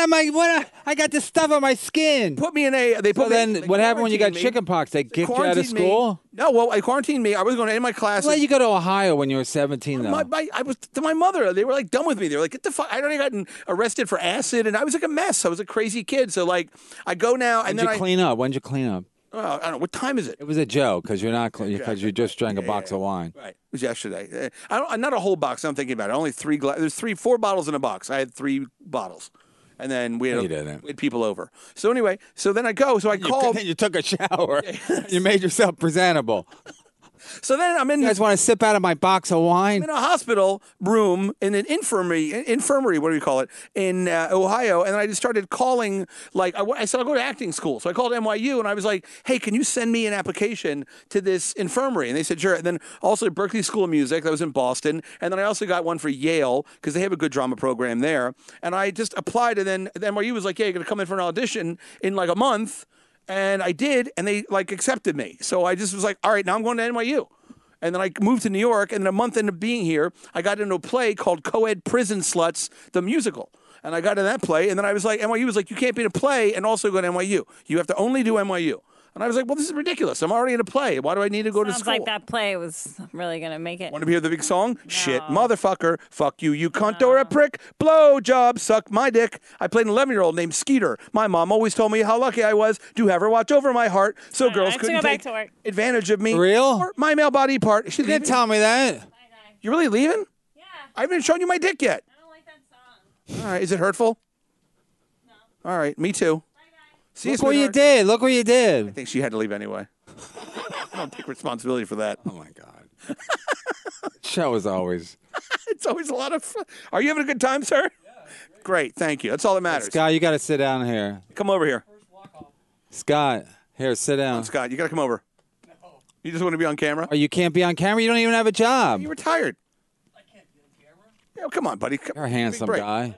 I got this stuff on my skin. Put me in a. They put So me, then, they what happened when you got quarantined me. chickenpox? They kicked you out of Quarantined me. school? No, well, I quarantined me. I was going to end my classes. Let you go to Ohio when you were 17, though. I was to my mother. They were like done with me. They were like, "Get the fuck!" I'd already gotten arrested for acid, and I was like a mess. I was a crazy kid. So like, I go now, and When'd then you clean up? When'd you clean up? I don't know what time is it. It was a joke because you're not because you just drank a box of wine. Right. It was yesterday. Not a whole box. I'm thinking about it. Only there's 4 bottles in a box. I had 3 bottles. And then we You had, didn't. we had people over. So anyway, then I go. So I call. Then you took a shower. You made yourself presentable. So then I'm in You guys want to sip out of my box of wine? in a hospital room in an infirmary, what do you call it, in Ohio, and I just started calling, like, I said, I'll go to acting school. So I called NYU, and I was like, hey, can you send me an application to this infirmary? And they said, sure. And then also Berkeley School of Music, that was in Boston, and then I also got one for Yale, because they have a good drama program there, and I just applied, and then the NYU was like, yeah, you're going to come in for an audition in like a month. And I did, and they like accepted me. So I just was like, all right, now I'm going to NYU. And then I moved to New York, and then a month into being here, I got into a play called Co-ed Prison Sluts, the musical. And I got in that play, and then I was like, NYU was like, you can't be in a play and also go to NYU. You have to only do NYU. And I was like, well, this is ridiculous. I'm already in a play. Why do I need to go to Sounds school? like that play was really going to make it. Want to hear the big song? Shit, motherfucker. Fuck you, you cunt or a prick. Blow job, suck my dick. I played an 11-year-old named Skeeter. My mom always told me how lucky I was to have her watch over my heart so girls I have to couldn't go back take to work. advantage of me. For real? Or my male body part. She's You didn't tell me that. You really leaving? Yeah, I haven't shown you my dick yet. I don't like that song. All right, is it hurtful? No. All right, me too. See you, Look what you sweetheart. did. Look what you I did. think she had to leave anyway. I don't take responsibility for that. Oh, my God. Show is always. It's always a lot of fun. Are you having a good time, sir? Yeah. Great, thank you. That's all that matters. Scott, you got to sit down here. Come over here. Scott, here, sit down. Scott, you got to come over. No. You just want to be on camera? Oh, you can't be on camera? You don't even have a job. You retired. I can't be on camera. Yeah, come on, buddy. You're a handsome Big break. guy.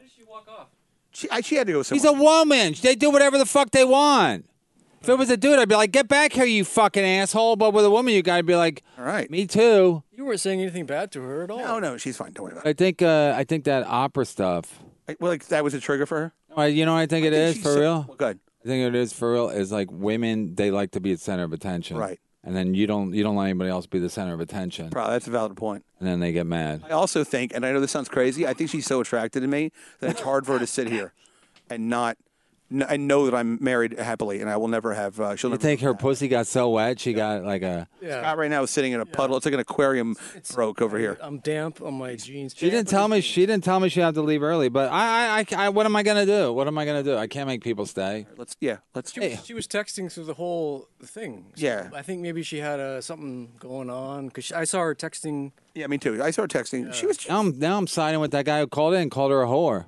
She had to go somewhere. He's a woman. They do whatever the fuck they want. If it was a dude, I'd be like, get back here, you fucking asshole. But with a woman, you got to be like, All right. me too. You weren't saying anything bad to her at all. No, she's fine. Don't worry about it. I think that opera stuff. Well, like that was a trigger for her. You know what I think it is She's for so- real? Well, good. I think it is for real is like women, they like to be at center of attention. Right. And then you don't let anybody else be the center of attention. Probably that's a valid point. And then they get mad. I also think, and I know this sounds crazy, I think she's so attracted to me that it's hard for her to sit here and not I know that I'm married happily, and I will never have. She'll You never think her pussy got so wet she got like a? Scott right now is sitting in a puddle. It's like an aquarium broke over here. I'm damp on my jeans. She didn't tell me. She didn't tell me she had to leave early. But I what am I gonna do? What am I gonna do? I can't make people stay. Let's. She was texting through the whole thing. So Yeah. I think maybe she had something going on because I saw her texting. Yeah, me too. I saw her texting. She was. Now I'm siding with that guy who called in and called her a whore.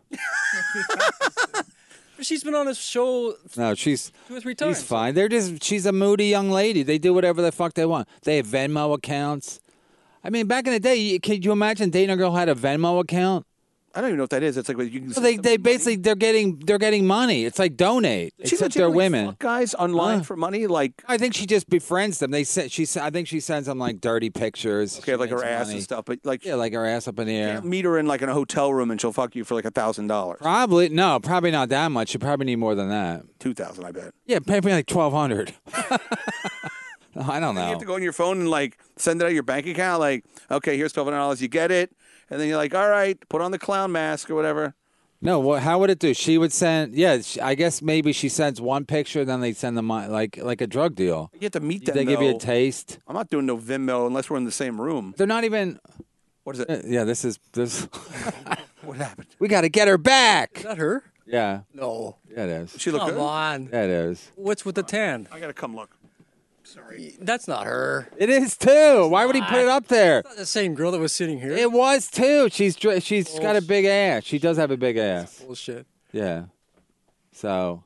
She's been on a show No, she's 2 or 3 times. she's fine. She's a moody young lady. They do whatever the fuck they want. They have Venmo accounts. I mean, back in the day, can you imagine dating a girl who had a Venmo account? I don't even know what that is. It's like you can. So they basically they're getting money. It's like donate. She Except they're legitimately women. fuck guys online for money. Like I think she just befriends them. I think she sends them like dirty pictures. okay, She like her makes ass money. and stuff. But like, Yeah, like her ass up in the air. can't meet her in like in a hotel room and she'll fuck you for like $1,000, Probably not that much. You probably need more than that. 2,000, I bet. Yeah, pay me like $1,200. No, I don't You know. have to go on your phone and like send it out of your bank account. Like, okay, here's $1,200. You get it, and then you're like, all right, put on the clown mask or whatever. No, how would it do? She would send. Yeah, I guess maybe she sends one picture, then they send them like a drug deal. You have to meet them. They give you a though. taste. I'm not doing no Venmo unless we're in the same room. They're not even. What is it? Yeah, this. What happened? We got to get her back. Is that her? Yeah, No. yeah, it is. She look Come good. on. Yeah, it is. What's with the tan? I gotta come look. That's not her. It is too. Why would he put it up there? Not the same girl that was sitting here. It was too. She's got a big ass. She does have a big ass. Bullshit. Yeah. So.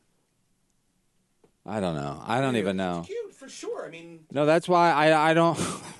I don't know. I don't even know. Cute for sure. I mean, No, that's why I don't.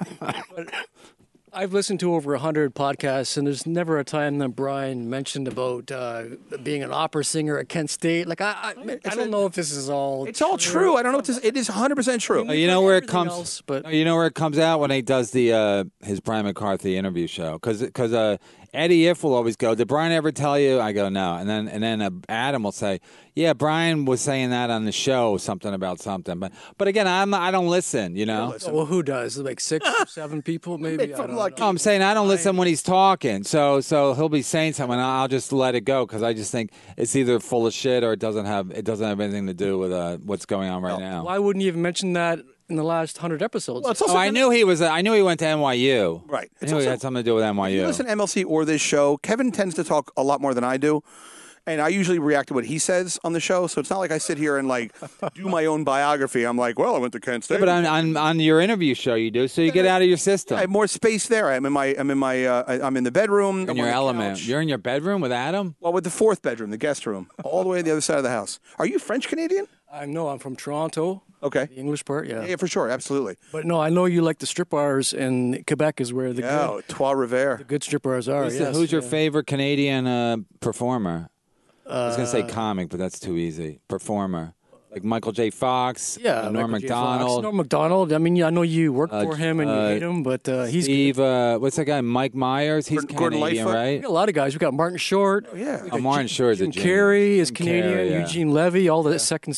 I've listened to over 100 podcasts, and there's never a time that Brian mentioned about being an opera singer at Kent State. Like, I don't know if this is all. it's all true. I don't know what this. It is 100% true. You know where it Everything comes. else, but- You know where it comes out when he does the his Brian McCarthy interview show because Eddie If will always go. Did Brian ever tell you? I go no, and then Adam will say, yeah, Brian was saying that on the show, something about something. But again, I don't listen. You know. Well, who does? Like 6 or 7 people, maybe. I don't know. No, I'm saying I don't listen when he's talking. So he'll be saying something, and I'll just let it go because I just think it's either full of shit or it doesn't have anything to do with what's going on right now. Why wouldn't you have mentioned that in the last 100 episodes? Well, it's also I knew he was. I knew he went to NYU. Right. I It's knew he also- had something to do with If you NYU. listen to MLC or this show, Kevin tends to talk a lot more than I do. And I usually react to what he says on the show. So it's not like I sit here and like do my own biography. I'm like, well, I went to Kent State. But on your interview show, you do, so you get out of your system. I have more space there. I'm in the bedroom. in I'm your on the element. couch. You're in your bedroom with Adam? Well, with the fourth bedroom, the guest room, all the way to the other side of the house. Are you French Canadian? I know I'm from Toronto, Okay. the English part, yeah. Yeah, for sure, absolutely. But no, I know you like the strip bars, and Quebec is where the Oh, Trois Rivers. good strip bars are. Who's your favorite Canadian performer? I was going to say Uh, comic, but that's too easy. Performer. Like Michael J. Fox, Yeah, Norm Michael J. Fox. MacDonald, Norm Macdonald. I mean, I know you work for him and you hate him, but he's Steve, what's that guy? Mike Myers? He's Gordon Canadian, Lightfoot? right? We got a lot of guys. We got Martin Short. Yeah. Oh, Martin Short's a Jim genius. Carrey is Jim Canadian. Carrey, yeah. Eugene Levy, all the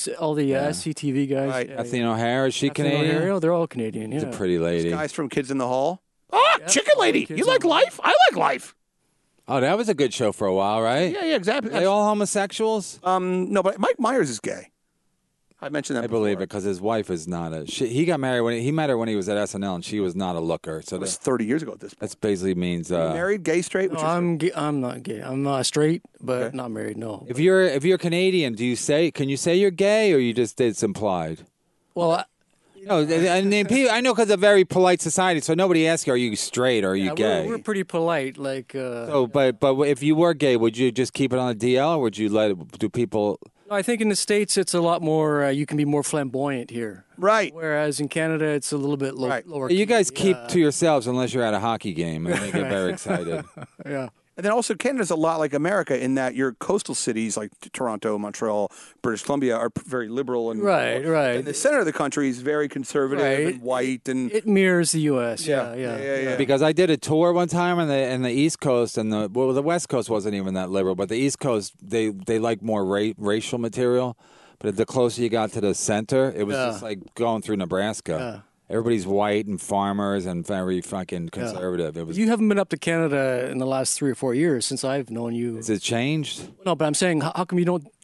SCTV guys. Right. Yeah, Kathleen O'Hara, is she Kathleen Canadian? O'Hara, they're all Canadian. Yeah. She's a pretty lady. Guys from Kids in the Hall. Ah, Chicken Lady. Kids You in like the Hall. life? I like life. Oh, that was a good show for a while, right? Yeah, exactly. Are they all homosexuals? No, but Mike Myers is gay. I mentioned that. I believe before. it because his wife is not a. He got married when he met her when he was at SNL, and she was not a looker. So It was 30 years ago at this point. that's basically means Married, gay, straight. No, Which is I'm not gay. I'm not straight, but Okay. not married. No. if you're Canadian, can you say you're gay or you just it's implied? Well, No, I mean, I know because of a very polite society, so nobody asks you, are you straight or are you gay? we're pretty polite. Like, So, but if you were gay, would you just keep it on the DL, or would you do people? I think in the States it's a lot more. You can be more flamboyant here, right. whereas in Canada it's a little bit Right. lower. You guys keep Yeah. to yourselves unless you're at a hockey game, and they get very excited. Yeah. And then also Canada's a lot like America in that your coastal cities like Toronto, Montreal, British Columbia are very liberal and Right. And the center of the country is very conservative Right. and white and It mirrors the U.S. Yeah. Because I did a tour one time on the East Coast, and the West Coast wasn't even that liberal, but the East Coast they like more racial material. But the closer you got to the center, it was just like going through Nebraska. Yeah. Everybody's white and farmers and very fucking conservative. It was. You haven't been up to Canada in the last 3 or 4 years since I've known you. Has it changed? No, but I'm saying, how come you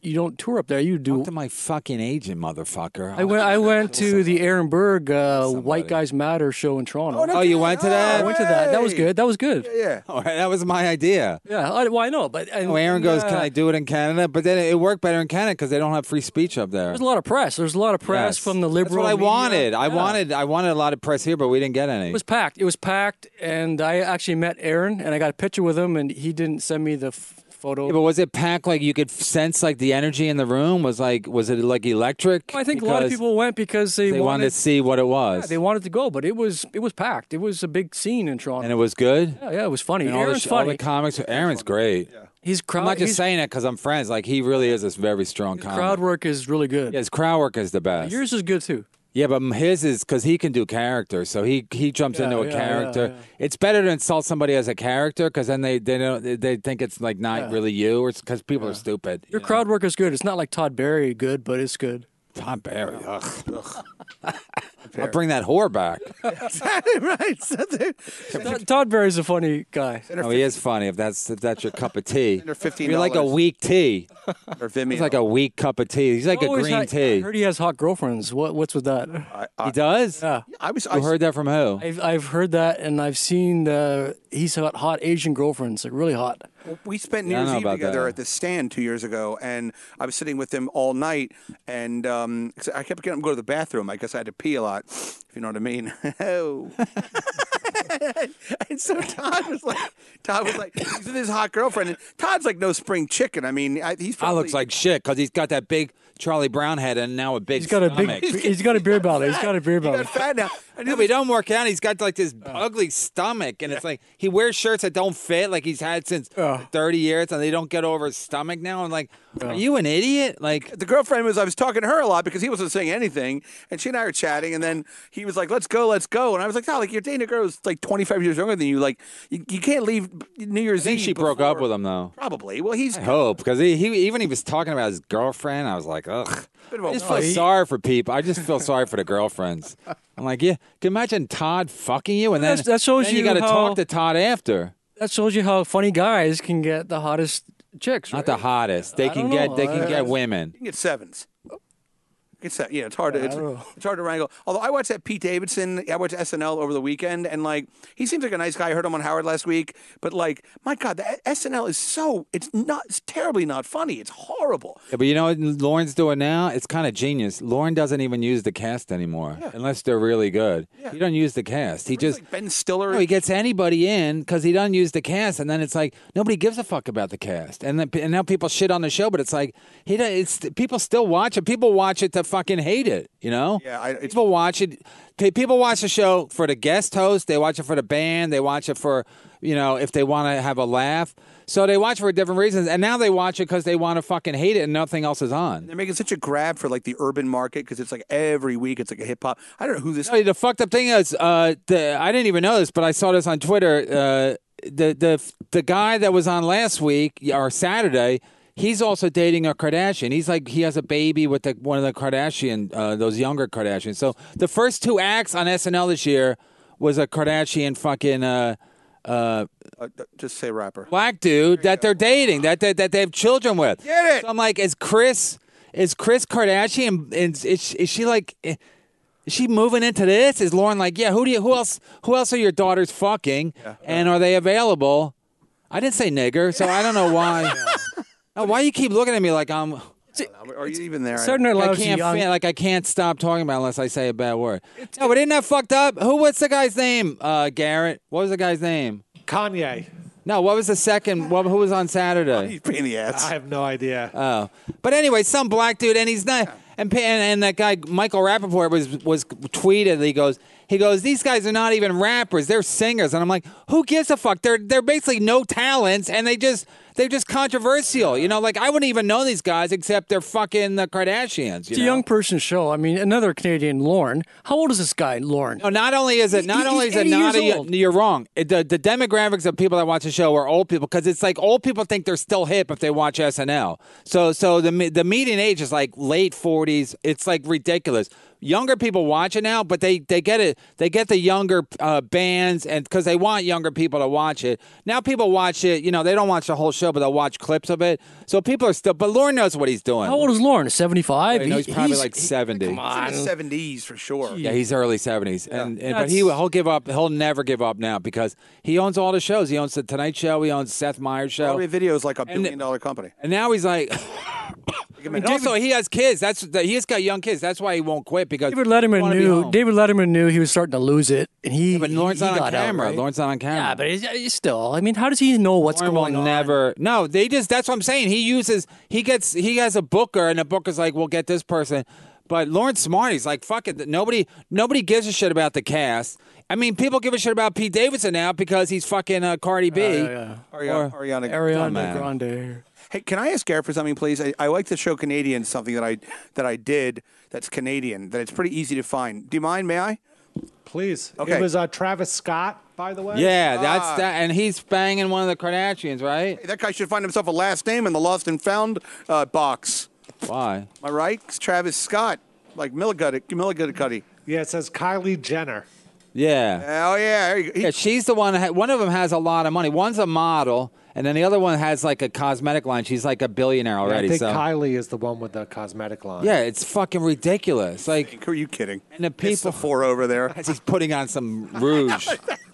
don't tour up there. You do. Talk to my fucking agent, motherfucker. I went to the Aaron Berg White Guys Matter show in Toronto. Oh, you went to that? I went to that. That was good. That was good. Yeah. All right, that was my idea. Yeah, well, I know, but Aaron goes, "Can I do it in Canada?" But then it worked better in Canada because they don't have free speech up there. There's a lot of press. There's a lot of press Yes. from the liberal. That's what I media. wanted. Yeah. I wanted a lot of press here, but we didn't get any. It was packed. It was packed, and I actually met Aaron, and I got a picture with him, and he didn't send me the photo. Yeah, but was it packed like you could sense like the energy in the room? Was it like electric? I think a lot of Because people went because they wanted to see what it was. Yeah, they wanted to go, but it was packed. It was a big scene in Toronto. And it was good. Yeah, it was funny. And Aaron's all funny. the comics. Aaron's great. He's crowd. I'm not just he's- saying it because I'm friends. Like he really is a very strong comic. crowd work is really good. Yeah, his crowd work is the best. Yours is good too. Yeah, but his is because he can do character, so he jumps into a character. yeah. It's better to insult somebody as a character because then they think it's like not really you, or it's because people are stupid. Your crowd work is good. It's not like Todd Barry good, but it's good. Tom Barry, ugh. I'll bring that whore back. Right. Todd Barry's a funny guy. Oh, he is funny if that's your cup of tea. They're $15. You're like a weak tea. Or Vimeo. He's like a weak cup of tea. He's like a Always green I tea. heard he has hot girlfriends. What's with that? He does. Yeah, You heard that from who? I've heard that, and I've seen he's got hot Asian girlfriends, like really hot. We spent New Yeah, I Year's know Eve about together that. at the Stand 2 years ago, and I was sitting with them all night, and 'cause I kept getting him to go to the bathroom. I guess I had to pee a lot, if you know what I mean. Oh. And so Todd was like, he's with his hot girlfriend, and Todd's like no spring chicken. I mean, he's I probably, looks like shit because he's got that big Charlie Brown head and now a big He's got a stomach. big. He's got a beer belly. He's got a beer he belly. got fat now. And No, but he don't work out. He's got like this ugly stomach, and it's like he wears shirts that don't fit, like he's had since 30 years, and they don't get over his stomach now. I'm like, are you an idiot? Like, the girlfriend I was talking to her a lot because he wasn't saying anything, and she and I were chatting, and then he was like, let's go. And I was like, no, like you're dating a girl who's like 25 years younger than you. Like you can't leave New Year's I think Eve. she broke up before- with him though. Probably. Well, he's I hope because he even he was talking about his girlfriend. I was like, ugh. Bit of a- I just feel sorry for people. I just feel sorry for the girlfriends. I'm like, yeah, can you imagine Todd fucking you, and then That shows then you you got to how- talk to Todd after. That shows you how funny guys can get the hottest chicks. Right? Not the hottest. They can don't get know. women. You can get sevens. Yeah, it's hard to it's hard to wrangle. Although I watched that Pete Davidson, I watched SNL over the weekend, and like he seems like a nice guy. I heard him on Howard last week, but like my God, the SNL is it's terribly not funny. It's horrible. Yeah, but you know what Lauren's doing now? It's kind of genius. Lauren doesn't even use the cast anymore unless they're really good. He don't use the cast. He just Like Ben Stiller. no, he gets anybody in because he doesn't use the cast, and then it's like nobody gives a fuck about the cast, and now people shit on the show, but it's like people still watch it. People watch it to fucking hate it, you know? Yeah, people watch it. People watch the show for the guest host. They watch it for the band. They watch it for if they want to have a laugh. So they watch for different reasons, and now they watch it because they want to fucking hate it, and nothing else is on. They're making such a grab for like the urban market because it's like every week it's like a hip hop. I don't know who this. No, the fucked up thing is, I didn't even know this, but I saw this on Twitter. The guy that was on last week or Saturday, he's also dating a Kardashian. He's like he has a baby with one of the Kardashian, those younger Kardashians. So the first two acts on SNL this year was a Kardashian fucking just say rapper. black dude that they're dating, that they have children with. Get it? So I'm like, is Chris Kardashian? Is she like? Is she moving into this? Is Lauren like, yeah? Who else are your daughters fucking? And are they available? I didn't say nigger, so I don't know why. Oh, why you keep looking at me like I'm? Are you even there? Saturday Night I Live's can't young. I can't stop talking about it unless I say a bad word. No, but isn't that fucked up? What's the guy's name? Garrett. What was the guy's name? Kanye. No, what was the second? Who was on Saturday? He's pain in the ass. I have no idea. Oh, but anyway, some black dude, and he's not. And that guy Michael Rappaport was tweeted. He goes, these guys are not even rappers; they're singers. And I'm like, who gives a fuck? They're basically no talents, and they're just controversial. Like I wouldn't even know these guys except they're fucking the Kardashians. It's a young person show. I mean, another Canadian, Lauren. How old is this guy, Lauren? No, not only is it not He's 80 years old. you're wrong. The demographics of people that watch the show are old people because it's like old people think they're still hip if they watch SNL. So the median age is like late 40s. It's like ridiculous. younger people watch it now, but they get it. They get the younger bands, and because they want younger people to watch it. Now people watch it. You know, they don't watch the whole show, but they'll watch clips of it. So people are still. But Lauren knows what he's doing. How old is Lauren? 75. He's probably like 70. He's in the 70s for sure. Yeah, he's early 70s, but he'll give up. He'll never give up now because he owns all the shows. He owns the Tonight Show. He owns Seth Meyers' show. Every video is like $1 billion company. And now he's like. And also, he has kids. He has got young kids. That's why he won't quit because David Letterman knew he was starting to lose it, and but Lauren's not on camera. Right? Lauren's not on camera. Yeah, but he's still. I mean, how does he know what's going on? Never. No, they just. That's what I'm saying. He has a booker, and the booker's like, "We'll get this person." But Lauren's smart. He's like, "Fuck it." Nobody gives a shit about the cast. I mean, people give a shit about Pete Davidson now because he's fucking Cardi B. Ariana Grande. Hey, can I ask Garrett for something, please? I like to show Canadians something that I did that's Canadian, that it's pretty easy to find. Do you mind? May I? Please. Okay. It was Travis Scott, by the way. Yeah, that's that. And he's banging one of the Kardashians, right? Hey, that guy should find himself a last name in the Lost and Found box. Why? Am I right? It's Travis Scott, like Milliguddy. Yeah, it says Kylie Jenner. Yeah. Oh, yeah. There you go. Yeah, she's the one. One of them has a lot of money. One's a model, and then the other one has like a cosmetic line. She's like a billionaire already. I think Kylie is the one with the cosmetic line. Yeah, it's fucking ridiculous. Like, who are you kidding? And the people it's the four over there. He's putting on some rouge.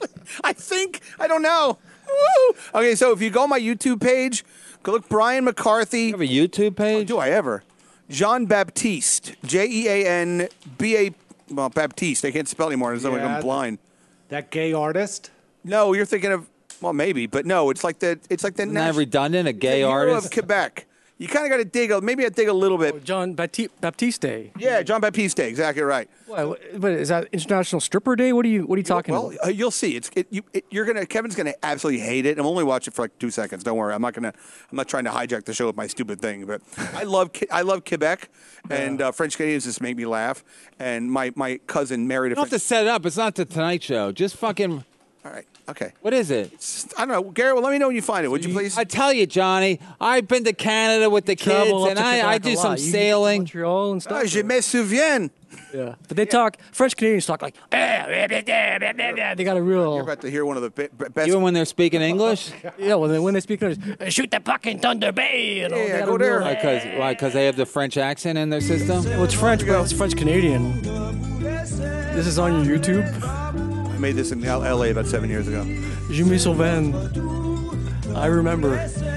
I don't know. Woo! Okay, so if you go on my YouTube page, go look Brian McCarthy. You have a YouTube page? Do I ever? Jean Baptiste, Jeanba. Well, Baptiste. I can't spell anymore. It's like I'm blind. That gay artist? No, you're thinking of. Well, maybe, but no. It's like the. Isn't that redundant? A gay artist of Quebec. You kind of got to dig. Maybe I dig a little bit. John Baptiste. Yeah, John Baptiste. Exactly right. What is that? International Stripper Day? What are you talking about? Well, you'll see. Kevin's gonna absolutely hate it. I'm only watch it for like 2 seconds. Don't worry. I'm not trying to hijack the show with my stupid thing. But I love Quebec, and French Canadians just make me laugh. And my cousin married a. You don't have to set it up. It's not the Tonight Show. Just fucking. All right. Okay. What is it? I don't know. Garrett, well, let me know when you find it. Would you please? I tell you, Johnny, I've been to Canada with the kids, and I do some sailing. Montreal and stuff. Je me souviens. Yeah. But they talk, French Canadians talk like, they got a real. You're about to hear one of the best. Even when they're speaking English? Yeah, when they speak English, shoot the puck in Thunder Bay. Yeah, go there. Why? Because they have the French accent in their system? Well, it's French, but it's French Canadian. This is on your YouTube. I made this in L.A. about 7 years ago. Je me souviens. I remember.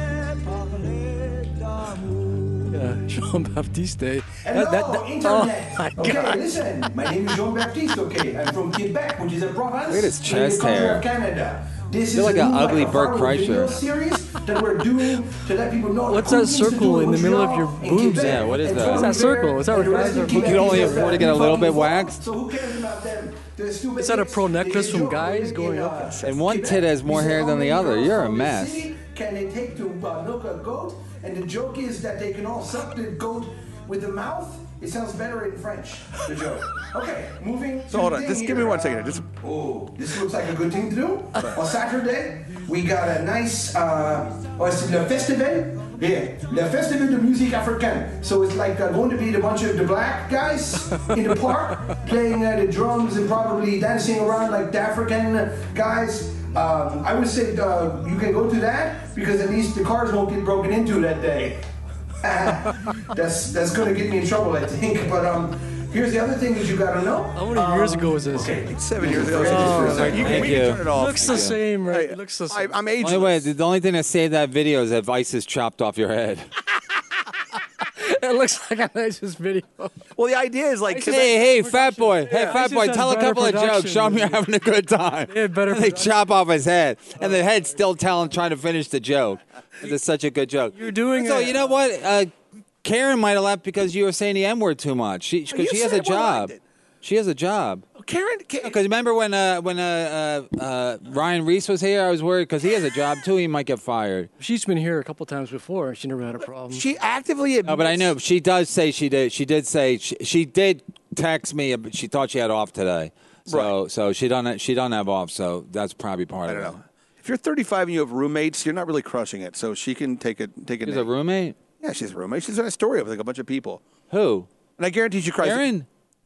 Yeah, Jean Baptiste. Hello, Internet. Okay, listen. My name is Jean Baptiste. Okay, I'm from Quebec, which is a province. Look at his chest in the country hair. of Canada. This You're is like a an new, ugly Bert viral Kreischer. video series that we're doing to let people know. What's that circle in the middle of your boobs? Yeah, what is that? What's that circle? Is that what guys are? You can only afford to get a little bit waxed. So who cares about them? Is that a pro necklace from guys going up? And one tit has more hair than the other. You're a mess. Can they take to milk a goat? And the joke is that they can all suck the goat with the mouth. It sounds better in French, the joke. Okay, moving. So hold on, just give me 1 second. This looks like a good thing to do. On Saturday, we got a nice, c'est le festival. Yeah, le festival de musique africaine. So it's like going to be a bunch of the black guys in the park playing the drums and probably dancing around like the African guys. I would say you can go to that because at least the cars won't get broken into that day. That's going to get me in trouble, I think. But here's the other thing that you got to know. How many years ago was this? Okay, 7 years ago. Thank you. Turn it off. Looks the same, right? It looks the same. I'm ageless. Anyway, the only thing that saved that video is that Vice is chopped off your head. It looks like a nice video. Well, the idea is like. Hey, fat boy. Hey, fat Isis boy, has tell a better couple of jokes. production. Show him you're having a good time. They had better And they production. chop off his head. And the head's still trying to finish the joke. It's such a good joke. You're doing So, it. you know what? Karen might have left because you were saying the N-word too much. Because You she has said a it, well, I job. did. She has a job. Karen. Because remember when Ryan Reese was here, I was worried because he has a job too. He might get fired. She's been here a couple times before, and she never had a problem. She actively admits. No, but I know she does say she did. She did say she did text me. But she thought she had off today. So she don't have off. So that's probably part I of don't it. know. If you're 35 and you have roommates, you're not really crushing it. So she can take it. She's a roommate. Yeah, she's a roommate. She's in Astoria with like a bunch of people. Who? And I guarantee she cries. Karen.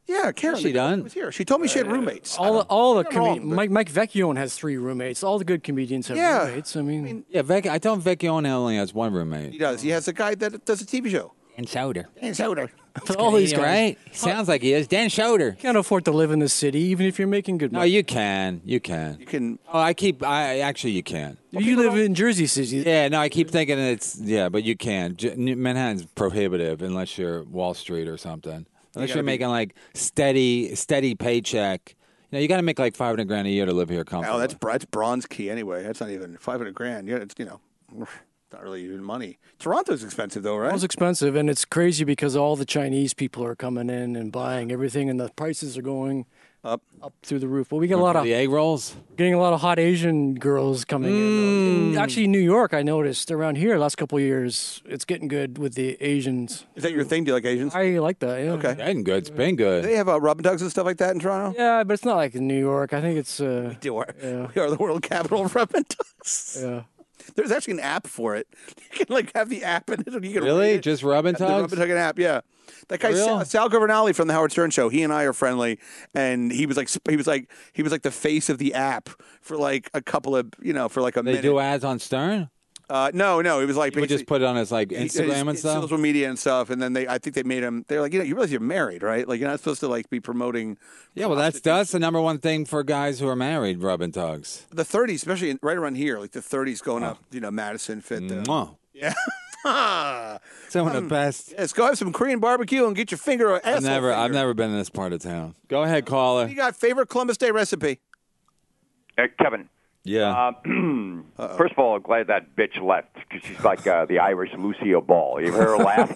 Yeah, Karen. She the girl done. was here. She told me she had roommates. All the Nothing wrong, but- Mike Vecchione has 3 roommates. All the good comedians have Yeah. roommates. I mean Yeah, I thought Vecchione only has one roommate. He does. He has a guy that does a TV show. Dan Schroeder. Dan Soder. all these guys Right? Sounds like he is. Dan Schroeder. can't afford to live in the city, even if you're making good No, money. you can. You can. You can. Oh, actually, you can. You live in Jersey City. Yeah, no, I keep thinking but you can. Manhattan's prohibitive unless you're Wall Street or something. Unless you're making like steady paycheck. You got to make like $500,000 a year to live here comfortably. Oh, that's bronze key anyway. That's not even $500,000. Yeah, it's not really even money. Toronto's expensive though, right? It's expensive, and it's crazy because all the Chinese people are coming in and buying everything, and the prices are going up through the roof. But we get a lot of the egg rolls. getting a lot of hot Asian girls coming in. Actually, New York, I noticed around here last couple of years, it's getting good with the Asians. Is that your thing? Do you like Asians? I like that. Yeah. Okay. Getting good. It's been good. Do they have rub and tugs and stuff like that in Toronto? Yeah, but it's not like in New York. I think it's. We are the world capital of rub and tugs. Yeah. There's actually an app for it. You can like have the app and you can Really? read it. Just rub and The rub tugs? and tugging app, yeah. That guy real? Sal Governale from the Howard Stern show. He and I are friendly, and he was like the face of the app for like a couple of for like a They minute. do ads on Stern? No, it was like He would just put it on his like Instagram and stuff? social media and stuff. And then I think they made him. They're like, you realize you're married, right? Like you're not supposed to like be promoting. Yeah, well, that's the number one thing for guys who are married, rub and tugs. The 30s, especially right around here, like the 30s going up. Madison fit. Mwah. Yeah. Some of the best. Yes, go have some Korean barbecue and get your finger. I've never been in this part of town. Go ahead, caller. You got favorite Columbus Day recipe? Kevin. Yeah. First of all, I'm glad that bitch left because she's like the Irish Lucille Ball. You heard her laugh?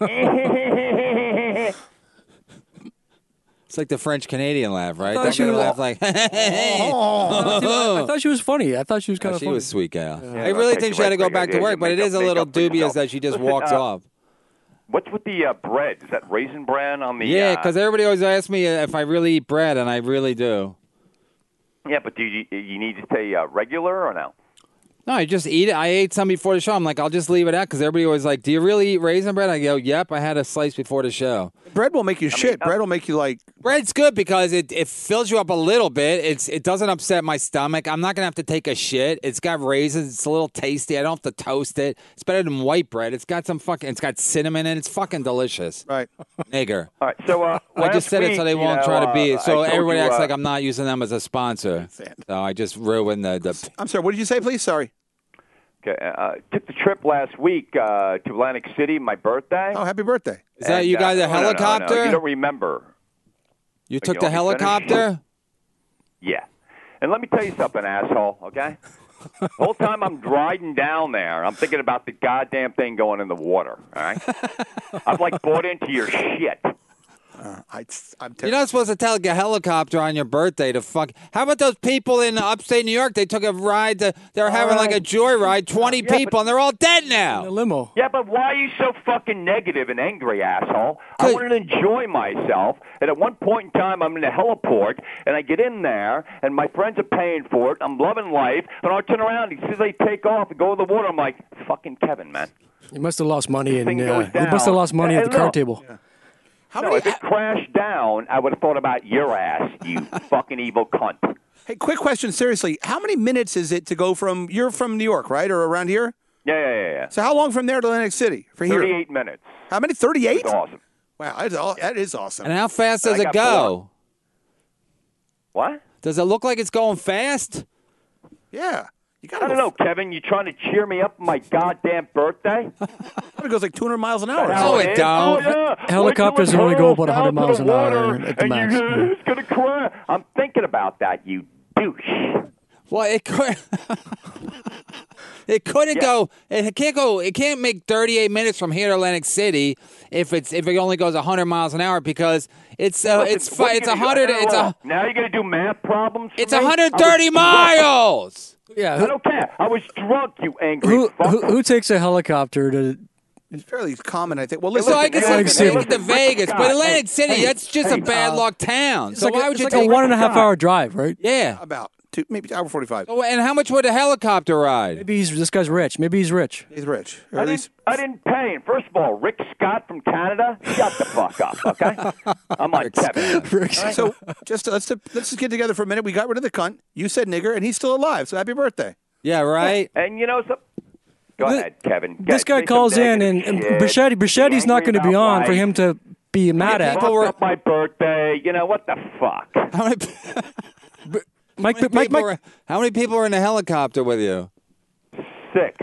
It's like the French Canadian laugh, right? thought Don't she they was- laugh like. I thought she was funny. I thought she was kind of She funny. was sweet, gal. Yeah, I really okay, think she she had to went go quick. back to Yeah, work, but it make is a up little for dubious yourself. that she just Listen, walks off. What's with the bread? Is that raisin bran on the? Yeah, because everybody always asks me if I really eat bread, and I really do. Yeah, but do you need to stay regular or no? No, I just eat it. I ate some before the show. I'm like, I'll just leave it out because everybody always like, do you really eat raisin bread? I go, yep, I had a slice before the show. Bread will make you shit. Bread will make you like. Bread's good because it fills you up a little bit. It doesn't upset my stomach. I'm not gonna have to take a shit. It's got raisins. It's a little tasty. I don't have to toast it. It's better than white bread. It's got it's got cinnamon in it. It's fucking delicious. Right, nigger. All right, so I just said it so they won't try to be. So I told everybody you, acts like I'm not using them as a sponsor. So I just ruined the. I'm sorry. What did you say, please? Sorry. Okay, took the trip last week to Atlantic City, my birthday. Oh, happy birthday! Is that you got the no, helicopter? No, you don't remember. You took You the want me to finish? helicopter? Yeah. And let me tell you something, asshole, okay? The whole time I'm driving down there, I'm thinking about the goddamn thing going in the water, all right? I've, like, bought into your shit. You're not supposed to tell a helicopter on your birthday to fuck. How about those people in upstate New York? They took a ride. They were having like a joyride, 20 people, and they're all dead now. A limo. Yeah, but why are you so fucking negative and angry, asshole? I wanted to enjoy myself, and at one point in time, I'm in the heliport, and I get in there, and my friends are paying for it. I'm loving life, and I turn around, and as soon as they take off and go in the water, I'm like, fucking Kevin, man. You must have lost money in. Thing goes You must have down. lost money at the Hey, card look. table. If it crashed down, I would have thought about your ass, you fucking evil cunt. Hey, quick question. Seriously, how many minutes is it to go from? You're from New York, right, or around here? Yeah. So how long from there to Atlantic City? For here? 38 minutes. How many? 38? That's awesome. Wow, that is awesome. And how fast does I it got go? What? Does it look like it's going fast? Yeah. I don't know, Kevin. You trying to cheer me up on my goddamn birthday? It goes like 200 miles an hour. No, it don't. Helicopters only go about 100 miles an hour at the max. It's gonna crash. I'm thinking about that, you douche. Well, it could. It couldn't go. It can't go. It can't make 38 minutes from here to Atlantic City if it only goes 100 miles an hour because it's What are you 100. gonna It's do? Now you're gonna do math problems. It's for me? 130 miles. Yeah. I don't care. I was drunk, you angry fuck. Who takes a helicopter to? It's fairly common, I think. Well, So I listen. guess Atlantic I City. can take it to Vegas, but Atlantic City, that's just a bad luck town. So why would It's you like take a 1.5 hour drive, right? Yeah. About. maybe hour 45. Oh, and how much would a helicopter ride? Maybe this guy's rich. Maybe he's rich. He's rich. Or I at least didn't pay him. First of all, Rick Scott from Canada, shut the fuck up, okay? I'm on Kevin. So let's just get together for a minute. We got rid of the cunt. You said nigger, and he's still alive. So happy birthday. Yeah, right. And you know, go ahead, Kevin. This guy calls in, and Brichetti's not going to be on for him to be mad at. People were up my birthday. You know what the fuck? How many people are in the helicopter with you? 6.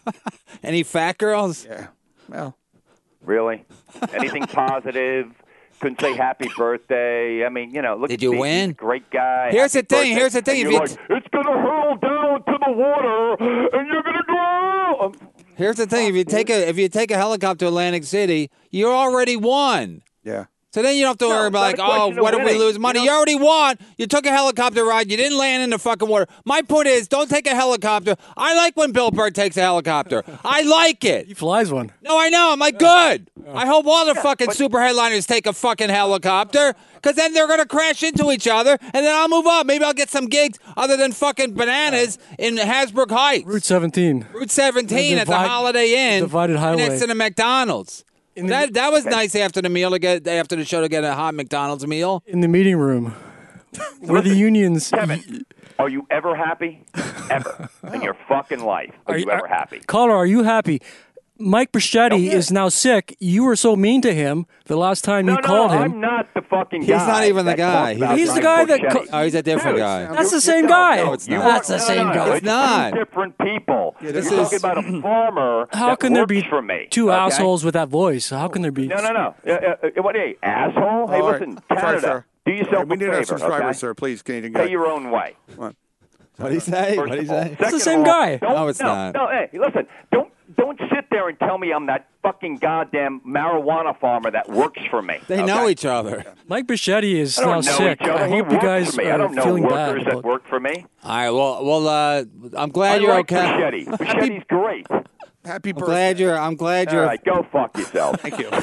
Any fat girls? Yeah. Well, really? Anything positive? Couldn't say happy birthday. I mean, you know, look. Did you win? He's a great guy. Here's the thing. Birthday. If you're like, it's gonna hurl down to the water, and you're gonna drown. Here's the thing. If you take a helicopter to Atlantic City, you already won. yeah. So then you don't have to worry about what did we lose money? You already won. You took a helicopter ride. You didn't land in the fucking water. My point is, don't take a helicopter. I like when Bill Burr takes a helicopter. I like it. He flies one. No, I know. I'm like, good. I hope all the fucking super headliners take a fucking helicopter, because then they're going to crash into each other, and then I'll move up. Maybe I'll get some gigs other than fucking bananas in Hasbrook Heights. Route 17. Route 17 at the Holiday Inn. Divided highway. Next to the McDonald's. That was nice after the meal after the show to get a hot McDonald's meal. In the meeting room. Where the unions... Kevin, are you ever happy? Ever. In your fucking life. Are you ever happy? Caller, are you happy? Mike Brichetti is now sick. You were so mean to him the last time you called him. I'm not the fucking guy. He's not even the guy. He's the guy that... Oh, he's a different guy. That's the same guy. No, it's not. That's the same guy. It's not. Two different people. Yeah, You're talking about a farmer How can there works be for me. two okay? assholes with that voice? How can there be... No. What, hey, asshole? Hey, All right. listen, Sorry, Canada, sir. do yourself We a need favor, our subscribers, okay? sir. Please, Canadian guy. Pay your own way. What? What'd he say? First What'd he of all. say? That's the Second same of all, guy. No, it's not. No, hey, listen, don't sit there and tell me I'm that fucking goddamn marijuana farmer that works for me. They know each other. Mike Brichetti is I now don't know sick. each other. I He hope you works guys for me. I are don't know feeling workers bad. that work for me. All right. Well, I'm glad you're like okay. Brichetti. Brichetti's great. Happy I'm birthday. glad All you're. right, go fuck yourself. Thank you.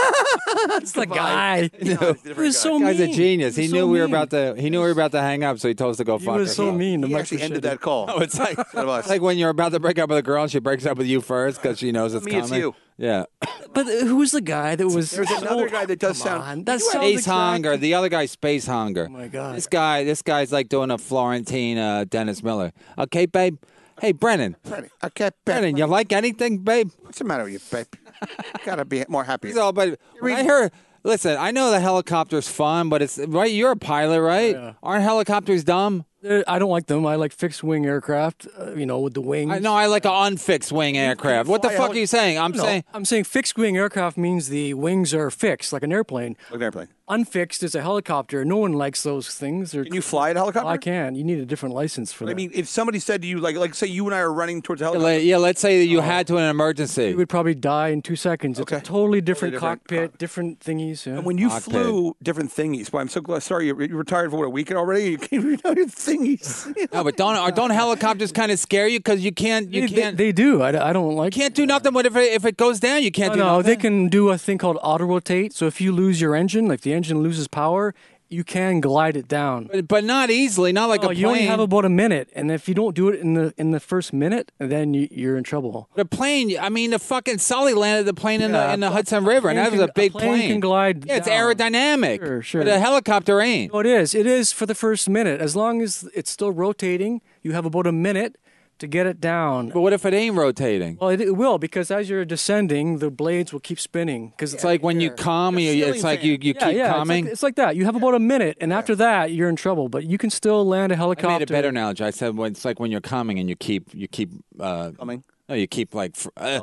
That's the guy. He was so Guy's a mean. genius. He was knew so we were mean. about to. He knew we were about to hang up, so he told us to go He fuck was so ourselves. mean to He Mike actually ended Brichetti. that call. Oh, it's like Instead of us. it's like when you're about to break up with a girl and she breaks up with you first because she knows it's Me, coming. it's you. Yeah. But who's the guy that was... There's another guy that does Come sound. on, that sounds Space exactly- Hunger. The other guy's Space Hunger. Oh, my God. This guy's like doing a Florentine Dennis Miller. Okay, babe. Hey, Brennan. Okay, Brennan, you like anything, babe? What's the matter with you, babe? Gotta be more happy. So, but when I hear, listen, I know the helicopter's fun, but it's right. You're a pilot, right? Yeah. Aren't helicopters dumb? I don't like them. I like fixed-wing aircraft, with the wings. I like an unfixed wing aircraft. What the fuck are you saying? I'm saying fixed-wing aircraft means the wings are fixed, like an airplane. Like an airplane. Unfixed is a helicopter. No one likes those things. Can you fly a helicopter? I can. You need a different license for that. I mean, if somebody said to you, like say you and I are running towards a helicopter. yeah. Let's say that you had to in an emergency. you would probably die in 2 seconds. It's a totally different different cockpit, different thingies. Yeah. And when you Cockpit. flew different thingies, boy, I'm so glad. Sorry, you retired for a week already. You can't even know your thingies. No, but don't helicopters kind of scare you because you can't They do. I don't like. can't do nothing. But if it goes down, you can't do No, nothing. they can do a thing called auto rotate. So if you lose your engine, like the engine loses power, you can glide it down. But not easily. Not like a plane. You only have about a minute, and if you don't do it in the first minute, then you're in trouble. The plane, I mean, the fucking Sully landed the plane in the Hudson River, and that was a big plane can glide Yeah, it's down. aerodynamic. Sure. But a helicopter ain't. No, it is. It is for the first minute. As long as it's still rotating, you have about a minute to get it down. But what if it ain't rotating? Well, it will, because as you're descending, the blades will keep spinning. It's like when you come, it's like you keep coming. It's like that. You have about a minute, and after that, you're in trouble. But you can still land a I helicopter. made a better analogy. I said it's like when you're coming and you keep Coming. No, you keep like.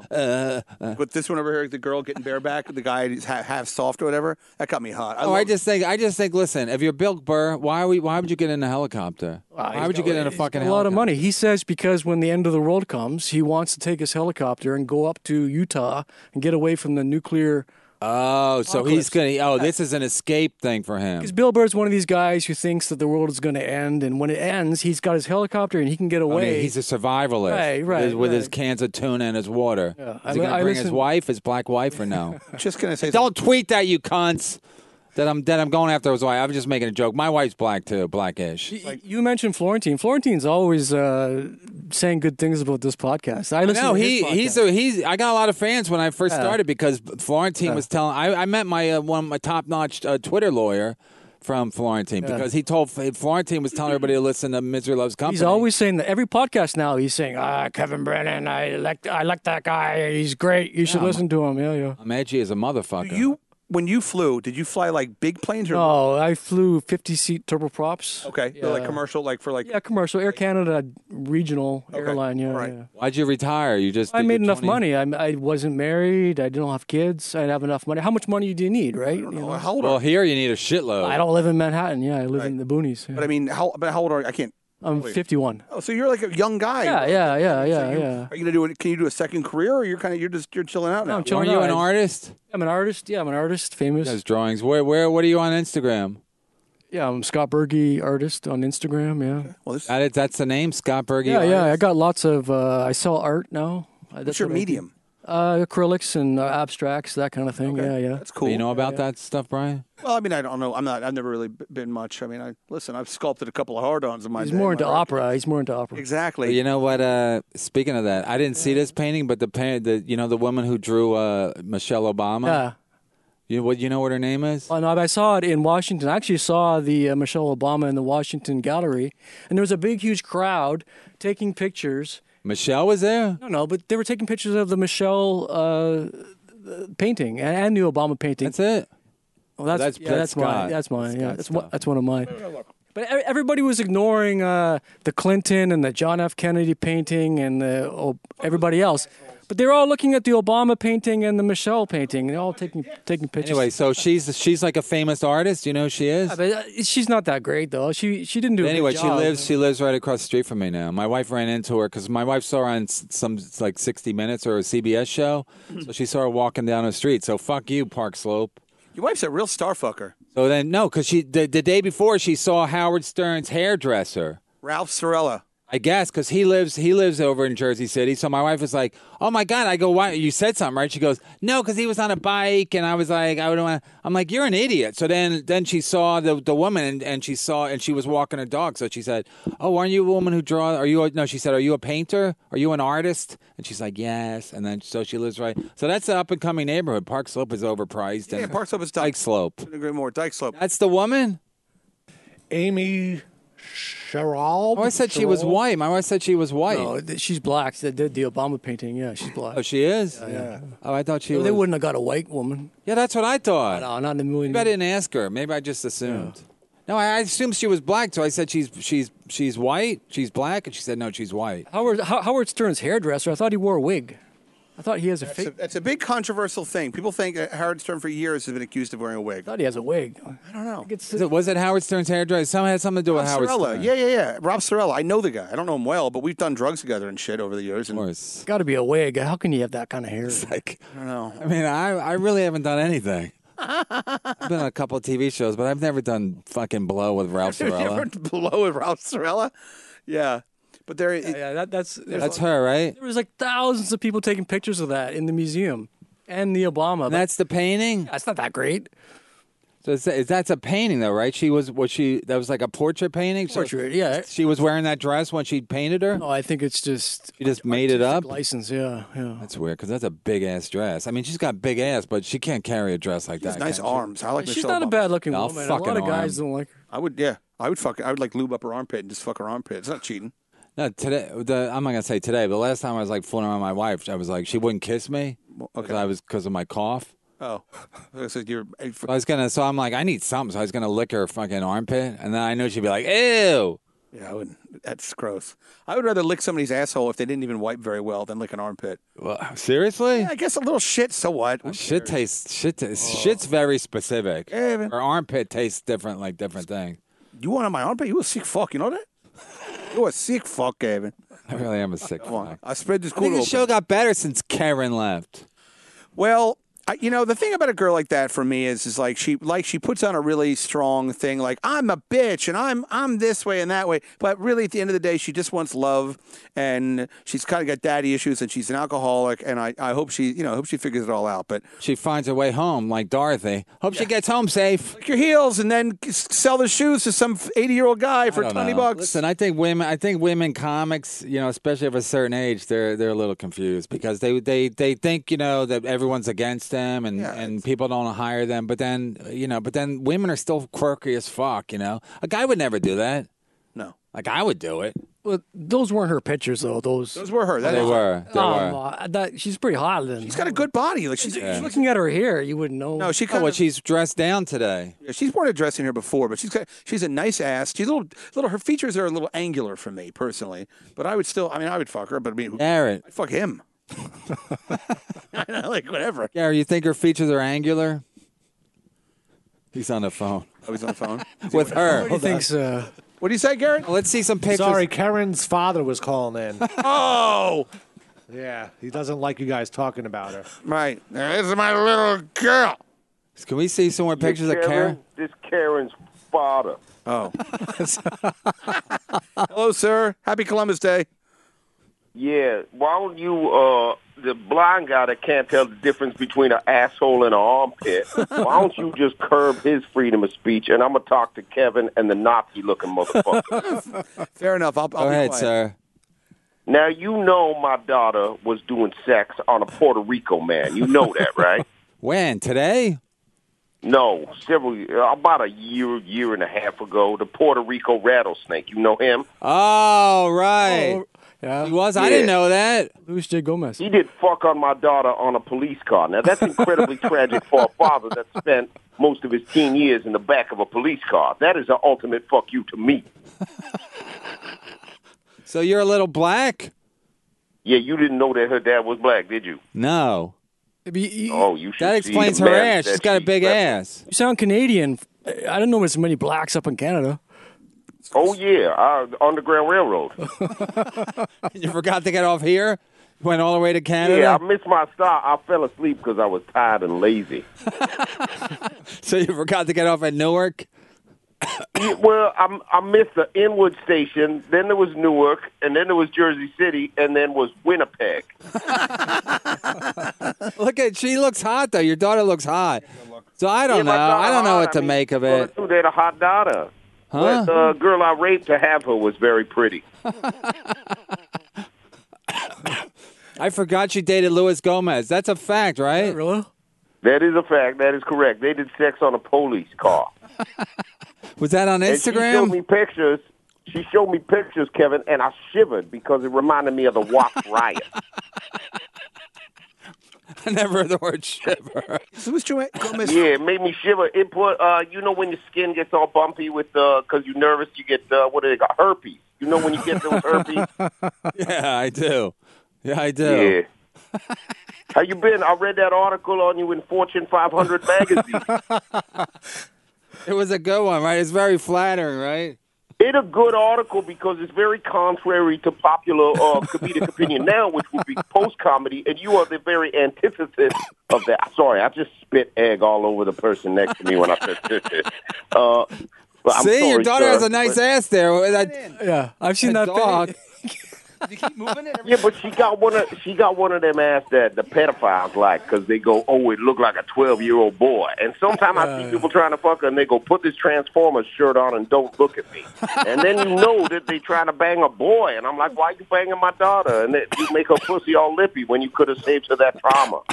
But this one over here, the girl getting bareback, the guy is half soft or whatever, that got me hot. I just think. Listen, if you're Bill Burr, why would you get in a helicopter? Why would you get in a fucking a helicopter? lot of money. He says because when the end of the world comes, he wants to take his helicopter and go up to Utah and get away from the nuclear. Oh, so he's gonna. Oh, this is an escape thing for him. Because Bill Burr's one of these guys who thinks that the world is going to end, and when it ends, he's got his helicopter and he can get away. He's a survivalist. Right. With his cans of tuna and his water. Yeah. Is he going to bring his wife, his black wife, or no? just gonna say. Don't tweet that, you cunts. that I'm going after his wife. I was just making a joke. My wife's black too, blackish. You mentioned Florentine. Florentine's always saying good things about this podcast. I listen No, to his podcast. I got a lot of fans when I first started because Florentine was telling. I met my one of my top notch Twitter lawyer from Florentine because he told Florentine was telling everybody to listen to Misery Loves Company. He's always saying that every podcast now. He's saying, Kevin Brennan, I like that guy. He's great. You should listen to him. Yeah. I'm edgy as a motherfucker. When you flew, did you fly like big planes or? No, I flew 50-seat turboprops. Okay, Yeah. like commercial, like for like. Yeah, commercial. Air Canada regional airline. Yeah, right. yeah. Why'd you retire? You just I did made your enough 20 money. I wasn't married. I didn't have kids. I have enough money. How much money do you need, right? You know? How old Well, are you? here you need a shitload. I don't live in Manhattan. Yeah, I live in the boonies. Yeah. But I mean, how old are you? I can't. I'm 51. Oh, so you're like a young guy. Yeah. Are you gonna do it? Can you do a second career, or you're chilling out now? I'm chilling Are you out. an artist? I'm an artist. Yeah, I'm an artist. Famous. Those drawings. What are you on Instagram? Yeah, I'm Scott Berge, artist on Instagram. Yeah. Well, That's the name, Scott Berge. Yeah. I artist? got lots of. I sell art now. What's your medium? Acrylics and abstracts, that kind of thing. Okay. Yeah. That's cool. You know about that stuff, Brian? Well, I mean, I don't know. I've never really been much. I mean, I've sculpted a couple of hard-ons in my. He's more into opera. He's more into opera. Exactly. Well, you know what? Speaking of that, I didn't see this painting, but the woman who drew Michelle Obama. Yeah. You know what her name is? Oh, no, I saw it in Washington. I actually saw the Michelle Obama in the Washington Gallery, and there was a big, huge crowd taking pictures. Michelle was there? No, but they were taking pictures of the Michelle painting and the Obama painting. That's it. Well, that's Scott. mine. That's mine. Yeah, Scott that's one of mine. But everybody was ignoring the Clinton and the John F. Kennedy painting and everybody else. But they're all looking at the Obama painting and the Michelle painting. They're all taking pictures. Anyway, so she's like a famous artist. You know who she is? Yeah, but she's not that great though. She didn't do. Anyway, a good job. she lives right across the street from me now. My wife ran into her because my wife saw her on some like 60 Minutes or a CBS show. So she saw her walking down the street. So fuck you, Park Slope. Your wife's a real star fucker. So then because the day before she saw Howard Stern's hairdresser, Ralph Sorella. I guess because he lives over in Jersey City. So my wife was like, "Oh my God!" I go, "Why? You said something, right?" She goes, "No, because he was on a bike." And I was like, "I don't want." I'm like, "You're an idiot." So then she saw the woman and she was walking her dog. So she said, "Oh, aren't you a woman who draws? No?" She said, "Are you a painter? Are you an artist?" And she's like, "Yes." And then so she lives right. So that's an up and coming neighborhood. Park Slope is overpriced. Yeah, Park Slope is Dyke Slope. Dyke Slope. That's the woman. Amy Sherrill. Oh, I said she was white. My wife said she was white. No, she's black. They did the Obama painting. Yeah, she's black. Oh, she is? Yeah. Oh, I thought she was. They wouldn't have got a white woman. Yeah, that's what I thought. No, not in a million. Maybe I didn't ask her. Maybe I just assumed. Yeah. No, I assumed she was black, so I said she's white, she's black, and she said no, she's white. Howard Stern's hairdresser. I thought he wore a wig. I thought he has a fake. That's a big controversial thing. People think Howard Stern for years has been accused of wearing a wig. I thought he has a wig. I don't know. Was it Howard Stern's hairdresser? Something had something to do with Howard Sorella. Stern. Yeah. Rob Sorella. I know the guy. I don't know him well, but we've done drugs together and shit over the years. Of course. It's got to be a wig. How can you have that kind of hair? It's like, I don't know. I mean, I really haven't done anything. I've been on a couple of TV shows, but I've never done fucking blow with Ralph Sorella. Blow with Ralph Sorella? Yeah. But that's her, right? There was like thousands of people taking pictures of that in the museum and the Obama. And that's the painting? That's not that great. So that's a painting, though, right? That was like a portrait painting? Portrait, yeah. She was wearing that dress when she painted her? No, I think it's just... She just made it up? License, yeah. That's weird, because that's a big-ass dress. I mean, she's got big ass, but she can't carry a dress like that. Nice arms. I like She's Michelle not a Obama. bad-looking woman. A lot of guys don't like her. I would like lube up her armpit and just fuck her armpit. It's not cheating. No, today, I'm not going to say today, but last time I was like fooling around with my wife, I was like, she wouldn't kiss me because of my cough. Oh. So I'm like, I need something. So I was going to lick her fucking armpit. And then I knew she'd be like, ew. Yeah, I wouldn't. That's gross. I would rather lick somebody's asshole if they didn't even wipe very well than lick an armpit. Well, seriously? Yeah, I guess a little shit, so what? Shit's very specific. Yeah, man. Her armpit tastes different, like different thing. You want on my armpit? You a sick fuck, you know that? You're a sick fuck, Gavin. I really am a sick fuck. I spread this I think the show got better since Karen left. Well, The thing about a girl like that for me is like she puts on a really strong thing, like I'm a bitch and I'm this way and that way, but really at the end of the day she just wants love, and she's kind of got daddy issues and she's an alcoholic, and I hope she figures it all out. But she finds her way home like Dorothy. Hope she gets home safe. Lick your heels and then sell the shoes to some 80-year-old guy for $20. Listen, I think women comics, especially of a certain age, they're a little confused because they think that everyone's against them and people don't hire them, but then women are still quirky as fuck. A guy would never do that. No, like I would do it. Well, those weren't her pictures, though. Those were her. They were. She's pretty hot. Then she's got a good body. Like she's looking at her hair, you wouldn't know. No, she's dressed down today. Yeah, she's worn a dress in here before, but she's a nice ass. She's a little. Her features are a little angular for me personally, but I would fuck her. But Garrett, I'd fuck him. Like whatever. Gary, you think her features are angular? He's on the phone. Oh, he's on the phone with her. He thinks. What do you say, Garrett? Let's see some pictures. Sorry, Karen's father was calling in. Oh. Yeah, he doesn't like you guys talking about her. Right. This is my little girl. Can we see some more pictures of Karen? This Karen's father. Oh. Hello, sir. Happy Columbus Day. Yeah. Why don't you, the blind guy that can't tell the difference between an asshole and an armpit, why don't you just curb his freedom of speech, and I'm going to talk to Kevin and the Nazi-looking motherfucker. Fair enough. I'll Go ahead, sir. Now, my daughter was doing sex on a Puerto Rico man. You know that, right? When? Today? No, about a year and a half ago, the Puerto Rico rattlesnake. You know him? Oh, right. Oh, yeah. He was? I didn't know that. Luis J. Gomez. He did fuck on my daughter on a police car. Now, that's incredibly tragic for a father that spent most of his teen years in the back of a police car. That is an ultimate fuck you to me. So you're a little black? Yeah, you didn't know that her dad was black, did you? No. You should. That explains her ass. She's got a big ass. You sound Canadian. I didn't know there's many blacks up in Canada. Oh, yeah, Underground Railroad. You forgot to get off here? Went all the way to Canada? Yeah, I missed my stop. I fell asleep because I was tired and lazy. So you forgot to get off at Newark? Yeah, well, I missed the Inwood station, then there was Newark, and then there was Jersey City, and then was Winnipeg. She looks hot, though. Your daughter looks hot. So I don't know. I don't know what to make of it. They had a hot daughter. Huh? But the girl I raped to have her was very pretty. I forgot she dated Luis Gomez. That's a fact, right? Really? That is a fact. That is correct. They did sex on a police car. Was that on Instagram? She showed me pictures, Kevin, and I shivered because it reminded me of the Watts riot. I never heard the word shiver. Gomez. Yeah, it made me shiver. It put, when your skin gets all bumpy with, because you're nervous, you get, what do they got, herpes. You know when you get those herpes? Yeah, I do. Yeah. How you been? I read that article on you in Fortune 500 magazine. It was a good one, right? It's very flattering, right? It's a good article because it's very contrary to popular comedic opinion now, which would be post-comedy, and you are the very antithesis of that. Sorry, I just spit egg all over the person next to me when I said this. See, your daughter has a nice ass there. Yeah, I've seen that dog. You keep moving it. Yeah, but she got one of them ass that the pedophiles like because they go, oh, it looked like a 12-year-old boy. And sometimes I see people trying to fuck her and they go, put this Transformers shirt on and don't look at me. And then you know that they trying to bang a boy, and I'm like, why are you banging my daughter? And you make her pussy all lippy when you could have saved her that trauma.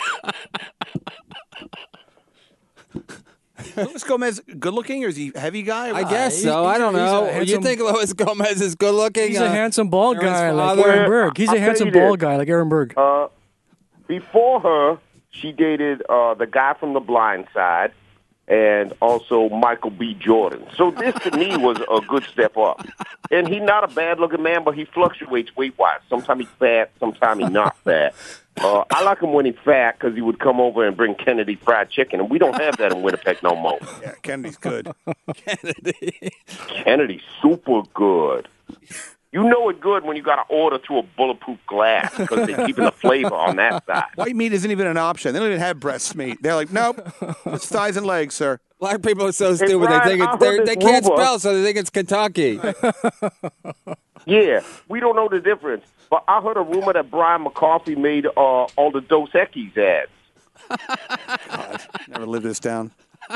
Luis Gomez, good looking, or is he a heavy guy? I guess so. I don't know. You think Luis Gomez is good looking? He's a handsome bald guy like father? Aaron Berg. He's a handsome bald guy like Aaron Berg. Before her, she dated the guy from The Blind Side and also Michael B. Jordan. So this, to me, was a good step up. And he's not a bad-looking man, but he fluctuates weight-wise. Sometimes he's fat, sometimes he's not fat. I like him when he's fat because he would come over and bring Kennedy fried chicken, and we don't have that in Winnipeg no more. Yeah, Kennedy's good. Kennedy's super good. You know it good when you got to order through a bulletproof glass because they're keeping the flavor on that side. White meat isn't even an option. They don't even have breast meat. They're like, nope, it's thighs and legs, sir. Black people are so stupid. Brian, they think I heard they this can't rumor. spell, so they think it's Kentucky. Yeah, we don't know the difference. But I heard a rumor that Brian McCarthy made all the Dos Equis ads. God, never lived this down.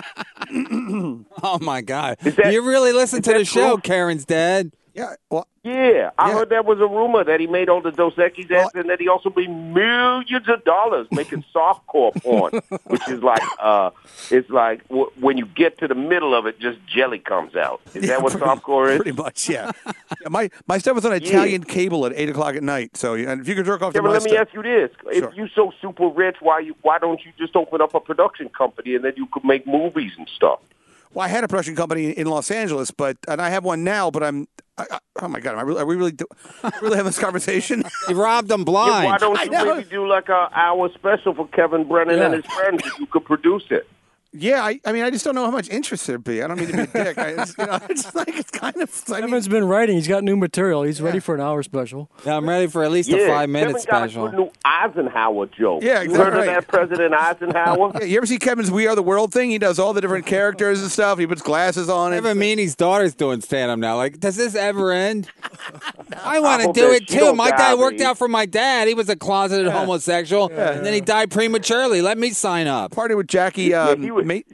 Oh my God! that- You really listen to that the show, true? Karen's dad. Yeah, well, Yeah, I Yeah. heard that was a rumor that he made all the Dos Equis ads, and that he also made millions of dollars making softcore porn, which is like, it's like when you get to the middle of it, just jelly comes out. Is that what softcore is? Pretty much, yeah. Yeah, my stuff was on Italian cable at 8 o'clock at night. So, and if you could jerk off Yeah, to but my let me stuff, ask you this: Sure. if you're so super rich, why don't you just open up a production company and then you could make movies and stuff? well, I had a production company in Los Angeles, and I have one now. But oh my God, are we really having this conversation? You robbed them Yeah, blind. why don't you maybe do like an hour special for Kevin Brennan and his friends if you could produce it? Yeah, I mean, I just don't know how much interest there'd be. I don't mean to be a dick. It's kind of. I mean, Kevin's been writing. He's got new material. He's ready for an hour special. Yeah, I'm ready for at least a 5-minute Kevin special. got a good new Eisenhower joke. Yeah, You heard exactly of that President Eisenhower? Yeah, you ever see Kevin's We Are the World thing? He does all the different characters and stuff. He puts glasses on it. Evan Meany's daughter's doing stand-up now. Like, does this ever end? I want I to hope do that it she too. don't My die, dad worked baby. out for my dad. He was a closeted homosexual, and then he died prematurely. Let me sign up. Party with Jackie. He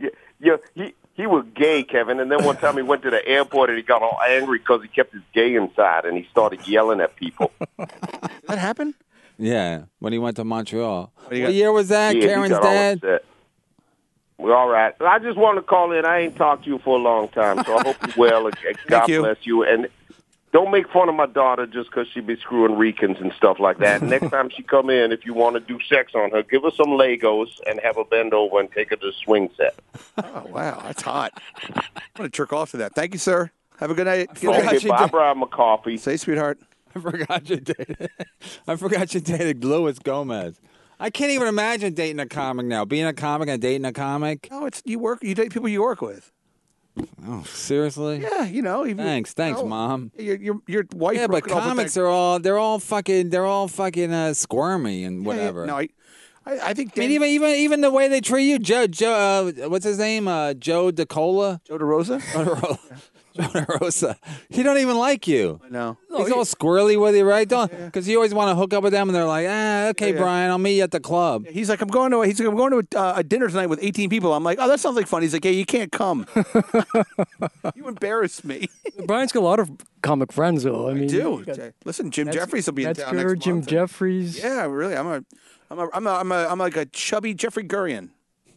was gay, Kevin, and then one time he went to the airport and he got all angry because he kept his gay inside and he started yelling at people. That happened? Yeah, when he went to Montreal. What you got? year was that? Yeah, he Karen's got all dad? upset. Well, all right. I just want to call in. I ain't talked to you for a long time, so I hope you're well. And God you. bless you. And don't make fun of my daughter just because she be screwing Ricans and stuff like that. Next time she come in, if you want to do sex on her, give her some Legos and have her bend over and take her to the swing set. Oh, wow. That's hot. I'm going to jerk off to that. Thank you, sir. Have a good night. Good forgot night. Okay, bye, Brian McCarthy. Say, sweetheart. I forgot you dated Luis Gomez. I can't even imagine dating a comic now. Being a comic and dating a comic. No, you date people you work with. Oh, seriously? Yeah, you know. Thanks, Mom. Your wife. Yeah, but broke it off with comics that- are they're all fucking squirmy and whatever. No, I think. I mean, even the way they treat you, Joe, what's his name? Joe DeCola? Joe DeRosa? Joe DeRosa. He don't even like you. No. He's all squirrely with you, right? Because you always want to hook up with them, and they're like, okay, Yeah. Brian, I'll meet you at the club. He's like, I'm going to a dinner tonight with 18 people. I'm like, oh, that sounds like fun. He's like, yeah, you can't come. You embarrass me. Brian's got a lot of comic friends, though. I mean, do. you got Listen, Jim Jeffries will be in town Metzger, next Jim month. Jeffries. Yeah, really. I'm like a chubby Jeffrey Gurian.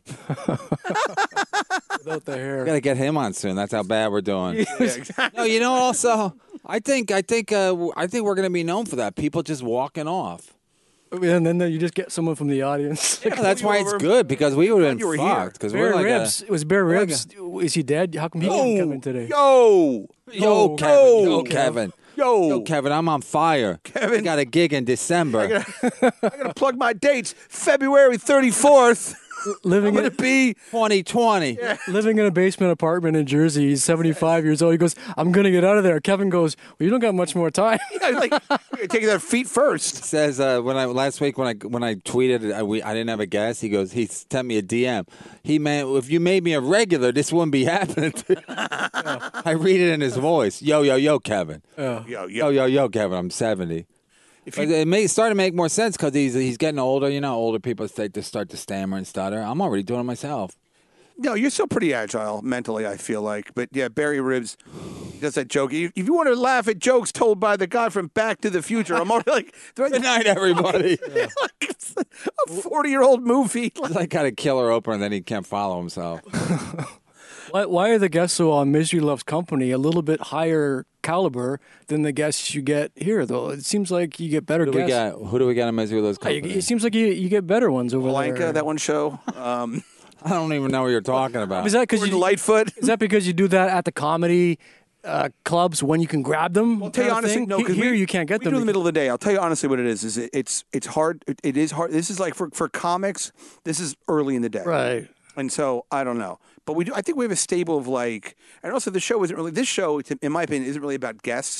Without the hair. Got to get him on soon. That's how bad we're doing. Yeah, exactly. No, you know. Also, I think we're going to be known for that. People just walking off. And then you just get someone from the audience. Yeah, that's why it's good because we would have you were been here. fucked. Because Bear we're like Ribs. It was Bear Ribs. Is he dead? How come he didn't come in today? Yo, Kevin. Yo, Kevin, I'm on fire. Kevin. I got a gig in December. I gotta plug my dates. February 34th. Living I'm gonna be 2020. living in a basement apartment in Jersey. He's 75 years old. He goes, I'm going to get out of there. Kevin goes, well, you don't got much more time. like taking that feet first. Says last week when I tweeted I didn't have a guest. He sent me a DM. He meant if you made me a regular, this wouldn't be happening. I read it in his voice. Yo, Kevin. Yo, Kevin. I'm 70. It may start to make more sense because he's getting older. You know, older people start to stammer and stutter. I'm already doing it myself. No, you're still pretty agile mentally, I feel like. But yeah, Barry Ribs does that joke. If you want to laugh at jokes told by the guy from Back to the Future, I'm already like, Good night, everybody. like it's a 40-year-old movie. It's like got a killer opener and then he can't follow himself. Why are the guests who on Misery Loves Company a little bit higher caliber than the guests you get here, though? It seems like you get better Who guests. do we got in Misery Loves Company? It seems like you get better ones over Blanca, there. that one show. I don't even know what you're talking about. Is that because Gordon Lightfoot. Is that because you do that at the comedy clubs when you can grab them? I'll tell you honestly, no, because here you can't get we them. do in the middle of the day. I'll tell you honestly what it is. It's hard. It is hard. This is like for comics. This is early in the day, Right. And so I don't know, but we do. I think we have a stable of like, and also the show isn't really. This show, in my opinion, isn't really about guests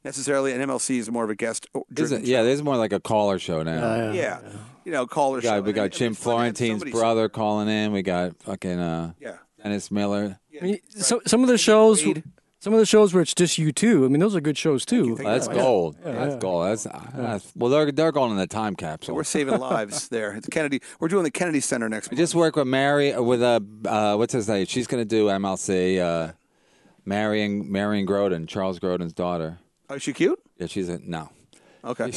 necessarily, and MLC is more of a guest. Yeah, there's more like a caller show now. Yeah. You know, caller show. We got Jim Florentine's brother calling in. We got fucking Dennis Miller. I mean, some of the shows. Some of the shows where it's just you two. I mean, those are good shows too. That's gold. That's gold. That's well, they're going in the time capsule. We're saving lives there. It's Kennedy. We're doing the Kennedy Center next month. Just work with Mary with what's his name? She's going to do MLC. Marion Groden, Charles Grodin's daughter. Oh, is she cute? Yeah, she's no. Okay.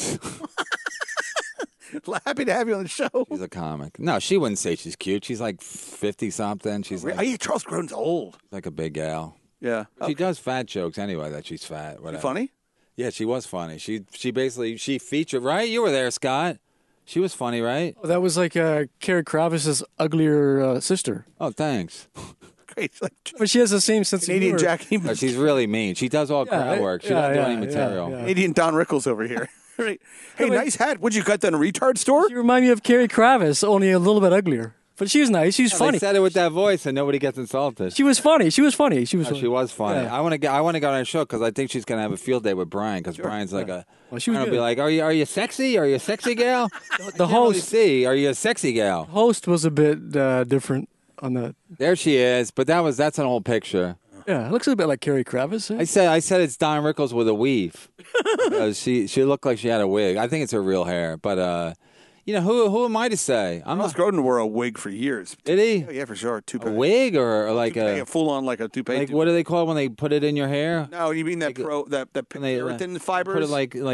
Happy to have you on the show. She's a comic. No, she wouldn't say she's cute. She's like 50-something. She's like, yeah, Charles Grodin's old. Like a big gal. Yeah. She does fat jokes anyway, that she's fat. Whatever. Funny? Yeah, she was funny. She basically featured, right? You were there, Scott. She was funny, right? Oh, that was like Carrie Kravis's uglier sister. Oh, thanks. Great. But she has the same sense Canadian of humor. Jackie. No, she's really mean. She does all crowd work. She doesn't do any material. Canadian Don Rickles over here. Right. Hey, nice hat. Would you got that in a retard store? You remind me of Carrie Kravis, only a little bit uglier. But she was nice. She was funny. They said it with that voice, and nobody gets insulted. She was funny. She was funny. She was funny. She was funny. Yeah. I want to go on her show because I think she's gonna have a field day with Brian because Brian's like a. Well, she was gonna good. be like, are you sexy? Are you a sexy gal? The host. Are you a sexy gal? Host was a bit different on that. There she is, but that's an old picture. Yeah, it looks a bit like Carrie Kravis. Eh? I said it's Don Rickles with a weave. She looked like she had a wig. I think it's her real hair, but you know who am I to say? Charles Grodin wore a wig for years. Did he? Oh, yeah, for sure. A wig or like a full on like a toupee. Like what do they call it when they put it in your hair? No, you mean that keratin fibers? Put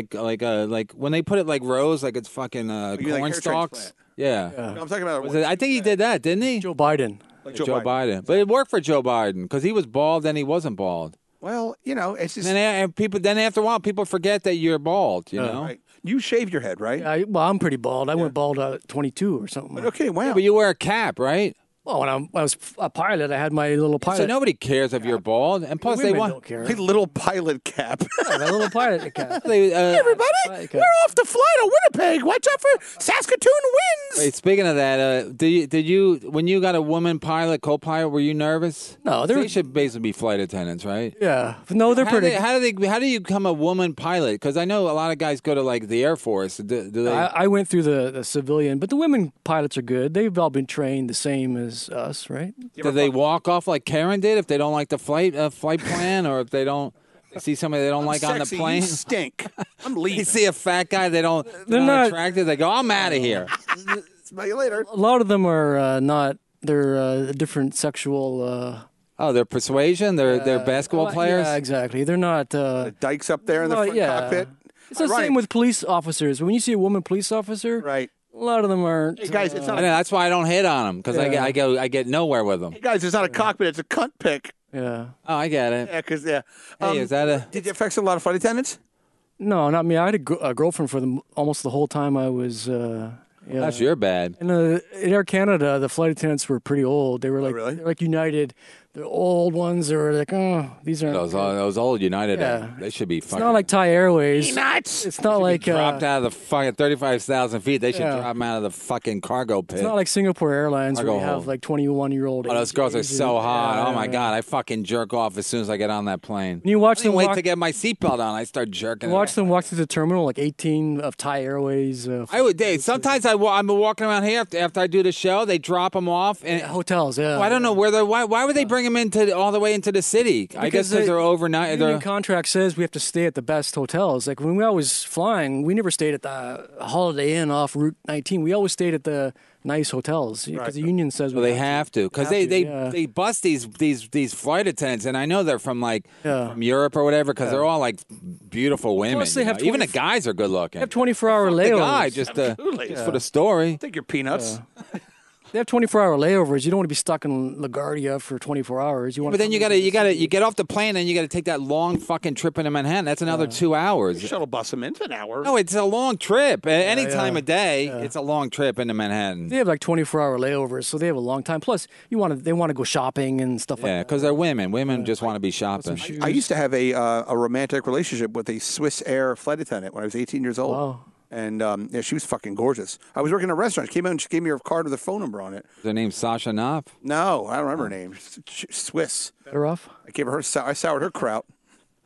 it like when they put it like rows, like it's fucking corn stalks. Yeah. No, I'm talking about. I think he did that, didn't he? Joe Biden. Like Joe Biden. But it worked for Joe Biden because he was bald and he wasn't bald. Well, you know, it's just. Then after a while, people forget that you're bald. You know. Right. You shaved your head, right? Yeah, well, I'm pretty bald. I went bald at 22 or something. Okay, wow. Yeah, but you wear a cap, right? Well, when I was a pilot, I had my little pilot. So nobody cares if you're bald, and plus Women they want don't care. A little pilot cap. Yeah, my little pilot cap. Hey, everybody, we're off the flight to Winnipeg. Watch out for Saskatoon winds. Wait, speaking of that, did you when you got a woman pilot, co-pilot, were you nervous? No, they should basically be flight attendants, right? Yeah, no, they're pretty. How do you become a woman pilot? Because I know a lot of guys go to like the Air Force. Do they? I went through the civilian, but the women pilots are good. They've all been trained the same as us, right? Do they walk off like Karen did if they don't like the flight plan, or if they don't see somebody they don't like on the plane? You stink. I'm leaving. You see a fat guy they're not attracted, they go, I'm out of here. Smell you later. A lot of them are not. They're different sexual. Oh, they're persuasion. They're basketball players. Yeah, exactly. They're not. Dykes up there in the front cockpit. It's the same with police officers. When you see a woman police officer, right? A lot of them aren't. Hey guys, it's not. That's why I don't hit on them because I get nowhere with them. Hey guys, it's not a cockpit; it's a cunt pick. Yeah. Oh, I get it. Yeah, because Hey, is that a? Did you affect a lot of flight attendants? No, not me. I had a girlfriend for almost the whole time I was. Yeah. That's your bad. And in Air Canada, the flight attendants were pretty old. They were like, they're like United. The old ones are like, oh, these are those old United. Yeah. They should be fucking. It's not like Thai Airways. Nuts. It's not like dropped out of the fucking 35,000 feet. They should drop them out of the fucking cargo pit. It's not like Singapore Airlines where you have like 21-year-old. Oh, those girls are so hot. Oh my god, I fucking jerk off as soon as I get on that plane. And you watch them wait to get my seatbelt on. I start jerking. Watch them walk through the terminal, like 18 of Thai Airways. I would. Sometimes I'm walking around here after I do the show. They drop them off and hotels. Yeah. Well, I don't know where they're. Why would they bring them all the way into the city? I guess because they're overnight. The union contract says we have to stay at the best hotels. Like when we always flying, we never stayed at the Holiday Inn off Route 19. We always stayed at the nice hotels because the union says they have to because they bust these flight attendants, and I know they're from from Europe or whatever because they're all like beautiful women. Plus they have even the guys are good looking. They have 24-hour layovers. The guy just for the story. Take your peanuts. They have 24-hour layovers. You don't want to be stuck in LaGuardia for 24 hours. But then you get off the plane and you got to take that long fucking trip into Manhattan. That's another 2 hours. You shuttle bus them into an hour. No, it's a long trip. Any time of day, it's a long trip into Manhattan. They have like 24-hour layovers, so they have a long time. Plus, they want to go shopping and stuff like that. Yeah, because they're women. Women just want to be shopping. I used to have a romantic relationship with a Swiss Air flight attendant when I was 18 years old. Wow. And she was fucking gorgeous. I was working in a restaurant. She came in and she gave me her card with her phone number on it. Is her name Sasha Knopf? No, I don't remember her name. Swiss. Better off? I gave her I soured her kraut.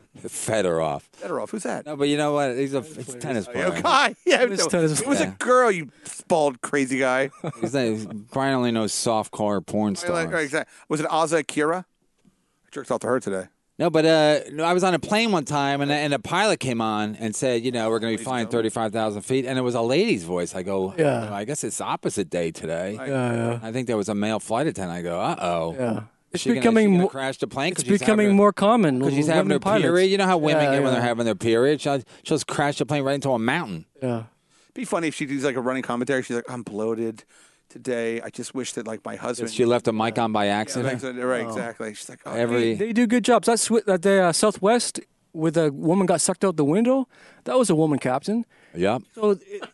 Fedorov. Fedorov, who's that? No, but you know what? He's a tennis player. Guy. Yeah, This no, tennis it was a player. girl, you bald crazy guy. Brian only knows softcore porn stars. Right, exactly. Was it Aza Akira? I jerked off to her today. No, but I was on a plane one time, and a pilot came on and said, we're going to be flying 35,000 feet, and it was a lady's voice. I go, Yeah. I guess it's opposite day today. Yeah. I think there was a male flight attendant. I go, uh-oh. Yeah. It's Is she becoming gonna more. crash the plane? It's becoming more common. Because she's having women her pilots. period. You know how women Yeah, get when yeah. they're having their period? She'll just crash the plane right into a mountain. Yeah. Be funny if she does like a running commentary. She's like, I'm bloated today. I just wish that like my husband. She left a mic on by accident. Right, exactly. She's like, oh, They do good jobs. That's at the Southwest, where the woman got sucked out the window. That was a woman captain. Yep. So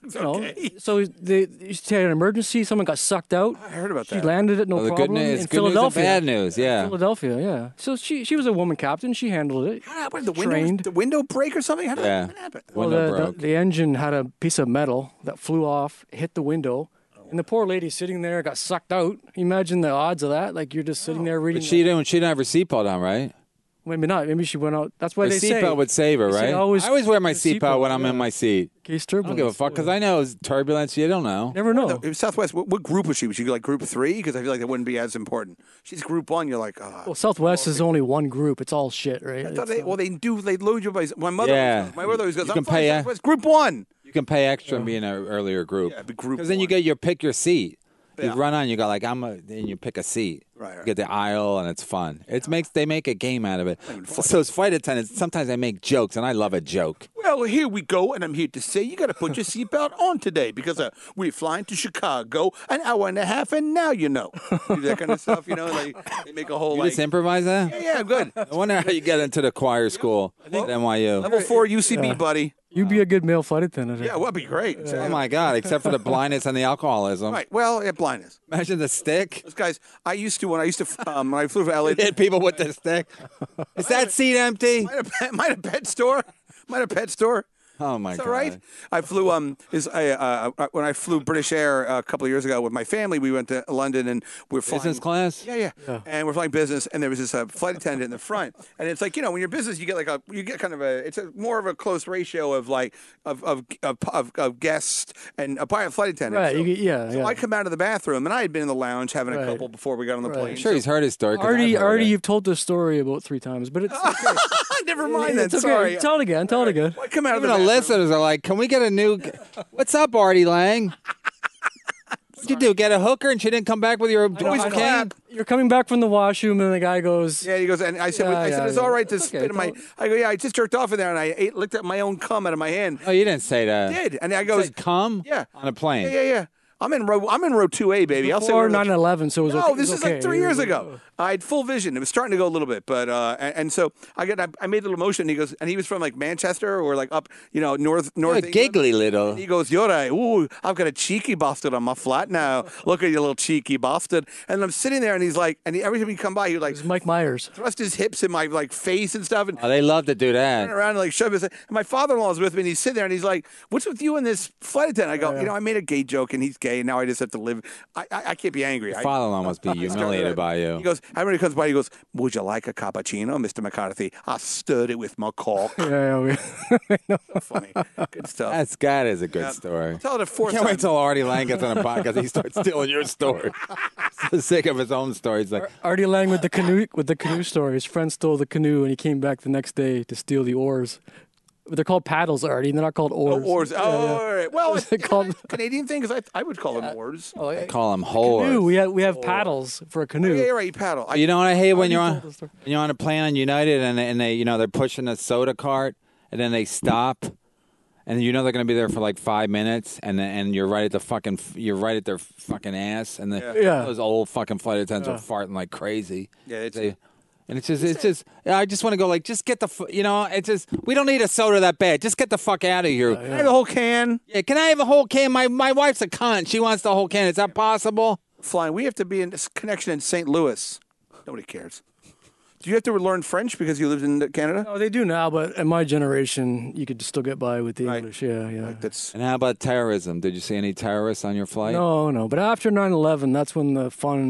so she had an emergency. Someone got sucked out. I heard about She that. landed it, no The problem. good news, in good news and Philadelphia. bad news. Yeah. Philadelphia, yeah. So she was a woman captain. She handled it. What, the window, Trained. the window break or something? How did Yeah. that happen? Well, Window broke. the engine had a piece of metal that flew off, hit the window, and the poor lady sitting there got sucked out. Imagine the odds of that. Like you're just sitting there reading. But she didn't have her seatbelt on, right? Maybe not. Maybe she went out. That's why The they say seatbelt would save her, they say right? always I always wear my the seatbelt when I'm in yeah. my seat. Case I don't turbulence. give a fuck because I know it's turbulence. You don't know. Never know. It was Southwest. What group was she? Was she like group 3? Because I feel like that wouldn't be as important. She's group 1. You're like, Well, Southwest is only one group. It's all shit, right? I thought they load you by. My mother. Yeah. My mother always goes. You I'm can pay, fine, Southwest, group 1. You can pay extra and be in an earlier group. Yeah, be group Because then you 1. get your pick your seat. You Yeah. run on. You go like then you pick a seat. Right. You get the aisle and it's fun. They make a game out of it. So as flight attendants, sometimes they make jokes and I love a joke. Well, here we go, and I'm here to say you got to put your seatbelt on today because we're flying to Chicago an hour and a half, and now you know. Do that kind of stuff, like they make a whole You like. just improvise that? Yeah, good. I wonder how you get into the choir school at NYU. Level 4 UCB, buddy. You'd be a good male flight attendant. Yeah, well, that'd be great. Oh my God! Except for the blindness and the alcoholism. Right. Well, yeah, blindness. Imagine the stick. Those guys. When I flew to LA. Hit people with the stick. Is that seat empty? Might have pet store. Might have pet store. Oh my Is God! that right? I flew when I flew British Air a couple of years ago with my family. We went to London and we're flying Business class? Yeah. And we're flying business, and there was this flight attendant in the front, and it's like when you're business, you get kind of it's more of a close ratio of like of guests and a flight attendant. Right. So, So I come out of the bathroom, and I had been in the lounge having a couple before we got on the plane. I'm sure he's heard his story. 'cause I've Artie, heard it. you've told this story about 3 times, but it's okay. Never mind that. It's okay. Sorry. Tell it again. Tell it again. I come out of Even the the bathroom. listeners are like, "Can we get a new? What's up, Artie Lang? What'd you do? Get a hooker and she didn't come back with your Always cane? clap. You're coming back from the washroom, and the guy goes, Yeah, he goes, and I said, it's all right to spit in my. I go, yeah, I just jerked off in there, and I licked up my own cum out of my hand. Oh, you didn't say that. I did, and I You goes, said come? Yeah. On a plane. yeah. I'm in row 2A, baby. I'll say Before where the- 9/11, so it was No, okay. this it was is like okay. 3 years ago. I had full vision. It was starting to go a little bit, but and so I made a little motion. And he goes, and he was from like Manchester or like up, north. You're a England. giggly little. And he goes, "You're right. Ooh, I've got a cheeky bastard on my flat now. Look at you, little cheeky bastard." And I'm sitting there, and he's like, every time he come by, he would like It was Mike Myers. thrust his hips in my like face and stuff, and Oh, they love to do turn that. around and like shove his. And my father-in-law is with me, and he's sitting there, and he's like, "What's with you and this flight attendant?" I go, I made a gay joke, and he's gay, and now I just have to live. I can't be angry. Your father-in-law must be humiliated by you. He goes, everybody comes by, he goes, "Would you like a cappuccino, Mr. McCarthy? I stirred it with my cock." Funny. Good stuff. That is a good story. Tell it a fourth Can't time. wait till Artie Lang gets on a podcast and he starts stealing your story. So sick of his own stories. Like, Artie Lang with the canoe story. His friend stole the canoe, and he came back the next day to steal the oars. But they're called paddles, Artie. They're not called oars. Oars. Yeah, Oh, yeah. all right. Well, it's called Canadian thing because I would call them oars. I call them Canoe. whores. We have paddles for a canoe. Yeah, you're right. You paddle. You know what I hate when you're on told the story. when you're on a plane on United and they they're pushing a soda cart and then they stop and they're going to be there for like 5 minutes and you're right at their fucking ass and those old fucking flight attendants are farting like crazy. Yeah, and it's just I just want to go like just get the it's just we don't need a soda that bad. Just get the fuck out of here. Can I have the whole can? Yeah, can I have a whole can? My wife's a cunt. She wants the whole can. Is that possible? Flying. We have to be in this connection in St. Louis. Nobody cares. Do you have to learn French because you lived in Canada? No, they do now, but in my generation, you could still get by with the English. Yeah. And how about terrorism? Did you see any terrorists on your flight? No. But after 9/11, that's when the fun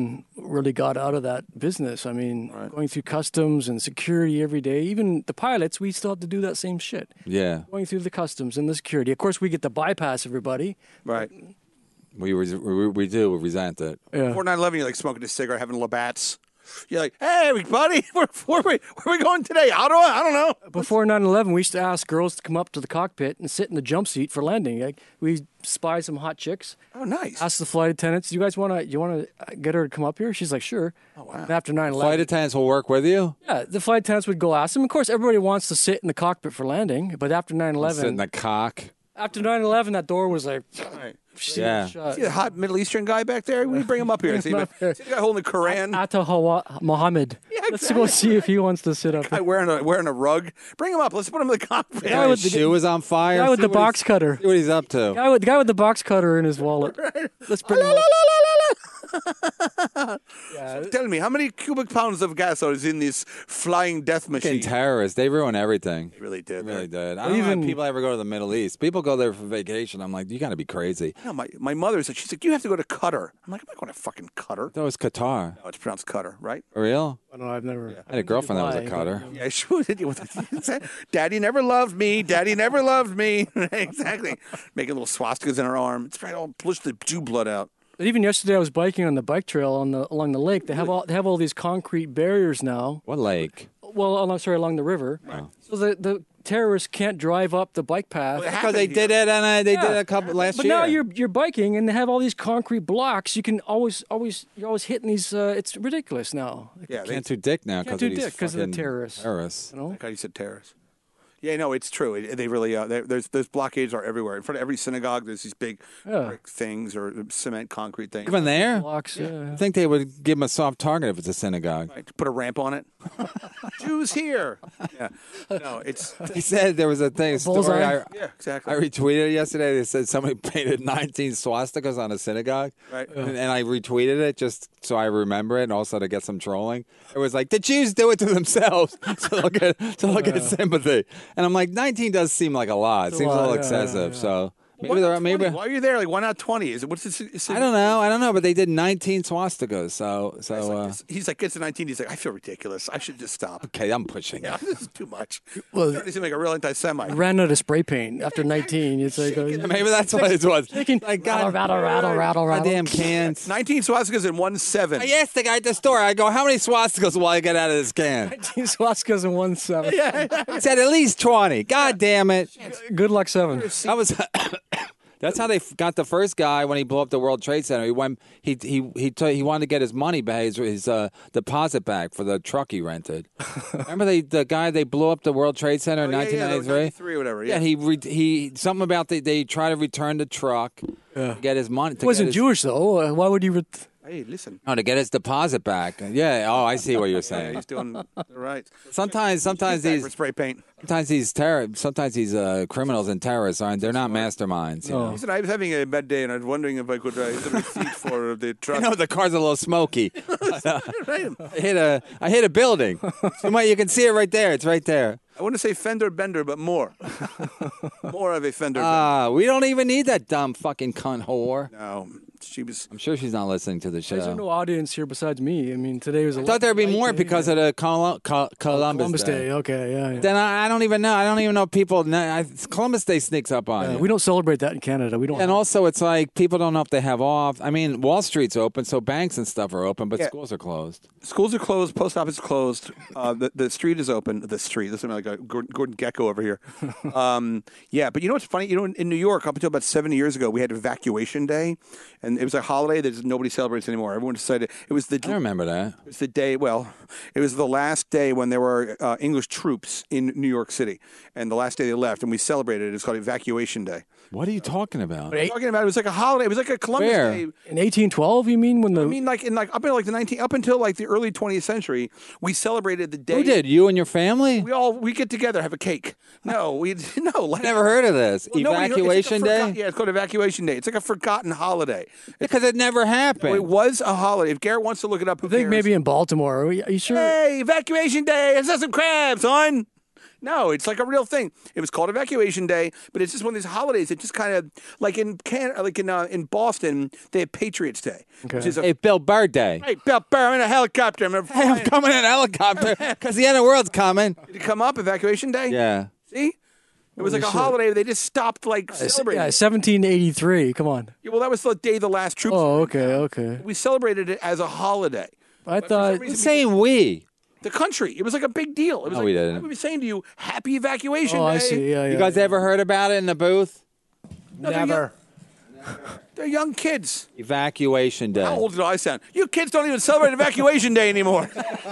really got out of that business. I mean, going through customs and security every day. Even the pilots, we still have to do that same shit. Yeah. Going through the customs and the security. Of course, we get to bypass everybody. Right. We do resent it. Yeah. Before 9/11, you're like smoking a cigarette, having Labatt's. You're like, hey, buddy, where are we going today? Ottawa? I don't know. Before 9/11, we used to ask girls to come up to the cockpit and sit in the jump seat for landing. Like, we spy some hot chicks. Oh, nice. Ask the flight attendants, you guys want to get her to come up here? She's like, sure. Oh, wow. And after 9/11. Flight attendants will work with you? Yeah, the flight attendants would go ask them. Of course, everybody wants to sit in the cockpit for landing, but after 9/11. Sit in the cock. After 9/11, that door was like. Right. Yeah. See the hot Middle Eastern guy back there? We bring him up here. See the guy holding the Quran? Atta Muhammad. Yeah, Let's go see if he wants to sit up. Guy wearing a rug. Bring him up. Let's put him in the cockpit. The guy with His shoe is on fire. The guy with the See what box cutter. See what he's up to. The guy with the box cutter in his wallet. Let's bring him up. So tell me, how many cubic pounds of gas is in this flying death machine? Fucking terrorists. They ruin everything. They really did. They really did. I don't know how people ever go to the Middle East. People go there for vacation. I'm like, you got to be crazy. No, my mother said, she's like, you have to go to Qatar. I'm like, I'm not going to fucking Qatar. That was Qatar. No, it's pronounced Qatar, right? For real? I don't know. I've never. I had a girlfriend that was a Qatar. Yeah, sure. Daddy never loved me. Daddy never loved me. Exactly. Making little swastikas in her arm. It's right. All push the Jew blood out. But even yesterday, I was biking on the bike trail along the lake. They have all these concrete barriers now. What lake? Well, I'm sorry, along the river. Oh. So the terrorists can't drive up the bike path. Because they did it, and they did it a couple last but year. now you're biking, and they have all these concrete blocks. You can always you're always hitting these. It's ridiculous now. Yeah, Can't do dick now Can't because do of these dick 'cause of the fucking terrorists. Terrorists. You know? Like how you said terrorists. Yeah, no, it's true. They really those blockades are everywhere. In front of every synagogue, there's these big brick things or cement, concrete things. Even there? Blocks, yeah. I think they would give them a soft target if it's a synagogue. Right, put a ramp on it. Jews here. Yeah. No, it's. He said there was a thing. Story Yeah, exactly. I retweeted it yesterday. They said somebody painted 19 swastikas on a synagogue. Right. And I retweeted it just so I remember it and also to get some trolling. It was like, the Jews do it to themselves. so they'll get sympathy. And I'm like, 19 does seem like a lot. It seems a little excessive. So maybe. Why are you there? Like, why not 20? Is it what's it? I don't know. But they did 19 swastikas. So he's like, gets to 19. He's like, I feel ridiculous. I should just stop. Okay, I'm pushing. Yeah, this is too much. Well, He's to make a real anti-Semite. Ran out of spray paint after 19. It's like maybe that's what it was. Like rattle. Goddamn cans. 19 swastikas and 1/7. I asked the guy at the store. I go, how many swastikas will I get out of this can? 19 swastikas and 1/7. He said at least 20. God damn it. Good luck 7. That was. That's how they got the first guy when he blew up the World Trade Center. He went. He wanted to get his money back, his deposit back for the truck he rented. Remember the guy they blew up the World Trade Center in 1993 or whatever. Yeah, he something about they try to return the truck, to get his money. He wasn't Jewish though. Why would he? Hey, listen. No, to get his deposit back. Yeah. Oh, I see what you're saying. He's doing right. Sometimes these spray paint. Sometimes these criminals and terrorists they're not masterminds. You know? He said, I was having a bad day and I was wondering if I could get a receipt for the truck. I know the car's a little smoky. I hit a building. You can see it right there. It's right there. I want to say fender bender, but more. More of a fender bender. We don't even need that dumb fucking cunt whore. No. I'm sure she's not listening to the show. There's no audience here besides me. I mean, today was. I thought there'd be more because of the Columbus Day. Okay, yeah. Then I don't even know. I don't even know if people. Columbus Day sneaks up on you. We don't celebrate that in Canada. We don't. And also, it's like people don't know if they have off. I mean, Wall Street's open, so banks and stuff are open, but schools are closed. Schools are closed. Post office is closed. The street is open. The street. This is like a Gordon Gecko over here. Yeah, but you know what's funny? You know, in New York, up until about 70 years ago, we had Evacuation Day, and it was a holiday that nobody celebrates anymore. Everyone decided it was the. I remember that. It was the day. Well, it was the last day when there were English troops in New York City, and the last day they left, and we celebrated it. It's called Evacuation Day. What are you talking about? I'm talking about it was like a holiday. It was like a Columbus Day. In 1812, you mean when the? I mean, like up until like the early 20th century, we celebrated the day. Who did? You and your family? We get together, have a cake. No, I never heard of this. Evacuation Day. Yeah, it's called Evacuation Day. It's like a forgotten holiday because it never happened. It was a holiday. If Garrett wants to look it up, I think maybe in Baltimore. Are you sure? Hey, Evacuation Day. Let's have some crabs, son. No, it's like a real thing. It was called Evacuation Day, but it's just one of these holidays that just kind of like in in Boston they have Patriots Day, which is Hey, Bill Burr Day. Hey, Bill Burr, I'm in a helicopter. I'm coming in a helicopter because the end of the world's coming. Did it come up Evacuation Day? Yeah. See, it was like a shit. holiday. They just stopped like celebrating. Yeah, 1783. Come on. Yeah, well, that was the day the last troops. Oh, were okay, in town. okay. We celebrated it as a holiday. I thought Who's saying we? The country. It was like a big deal. It was No, like, we didn't. We were saying to you, Happy Evacuation Oh, Day. I see. Yeah, yeah. You guys ever heard about it in the booth? No, Never. They're young kids. Evacuation Day. How old did I sound? You kids don't even celebrate Evacuation Day anymore.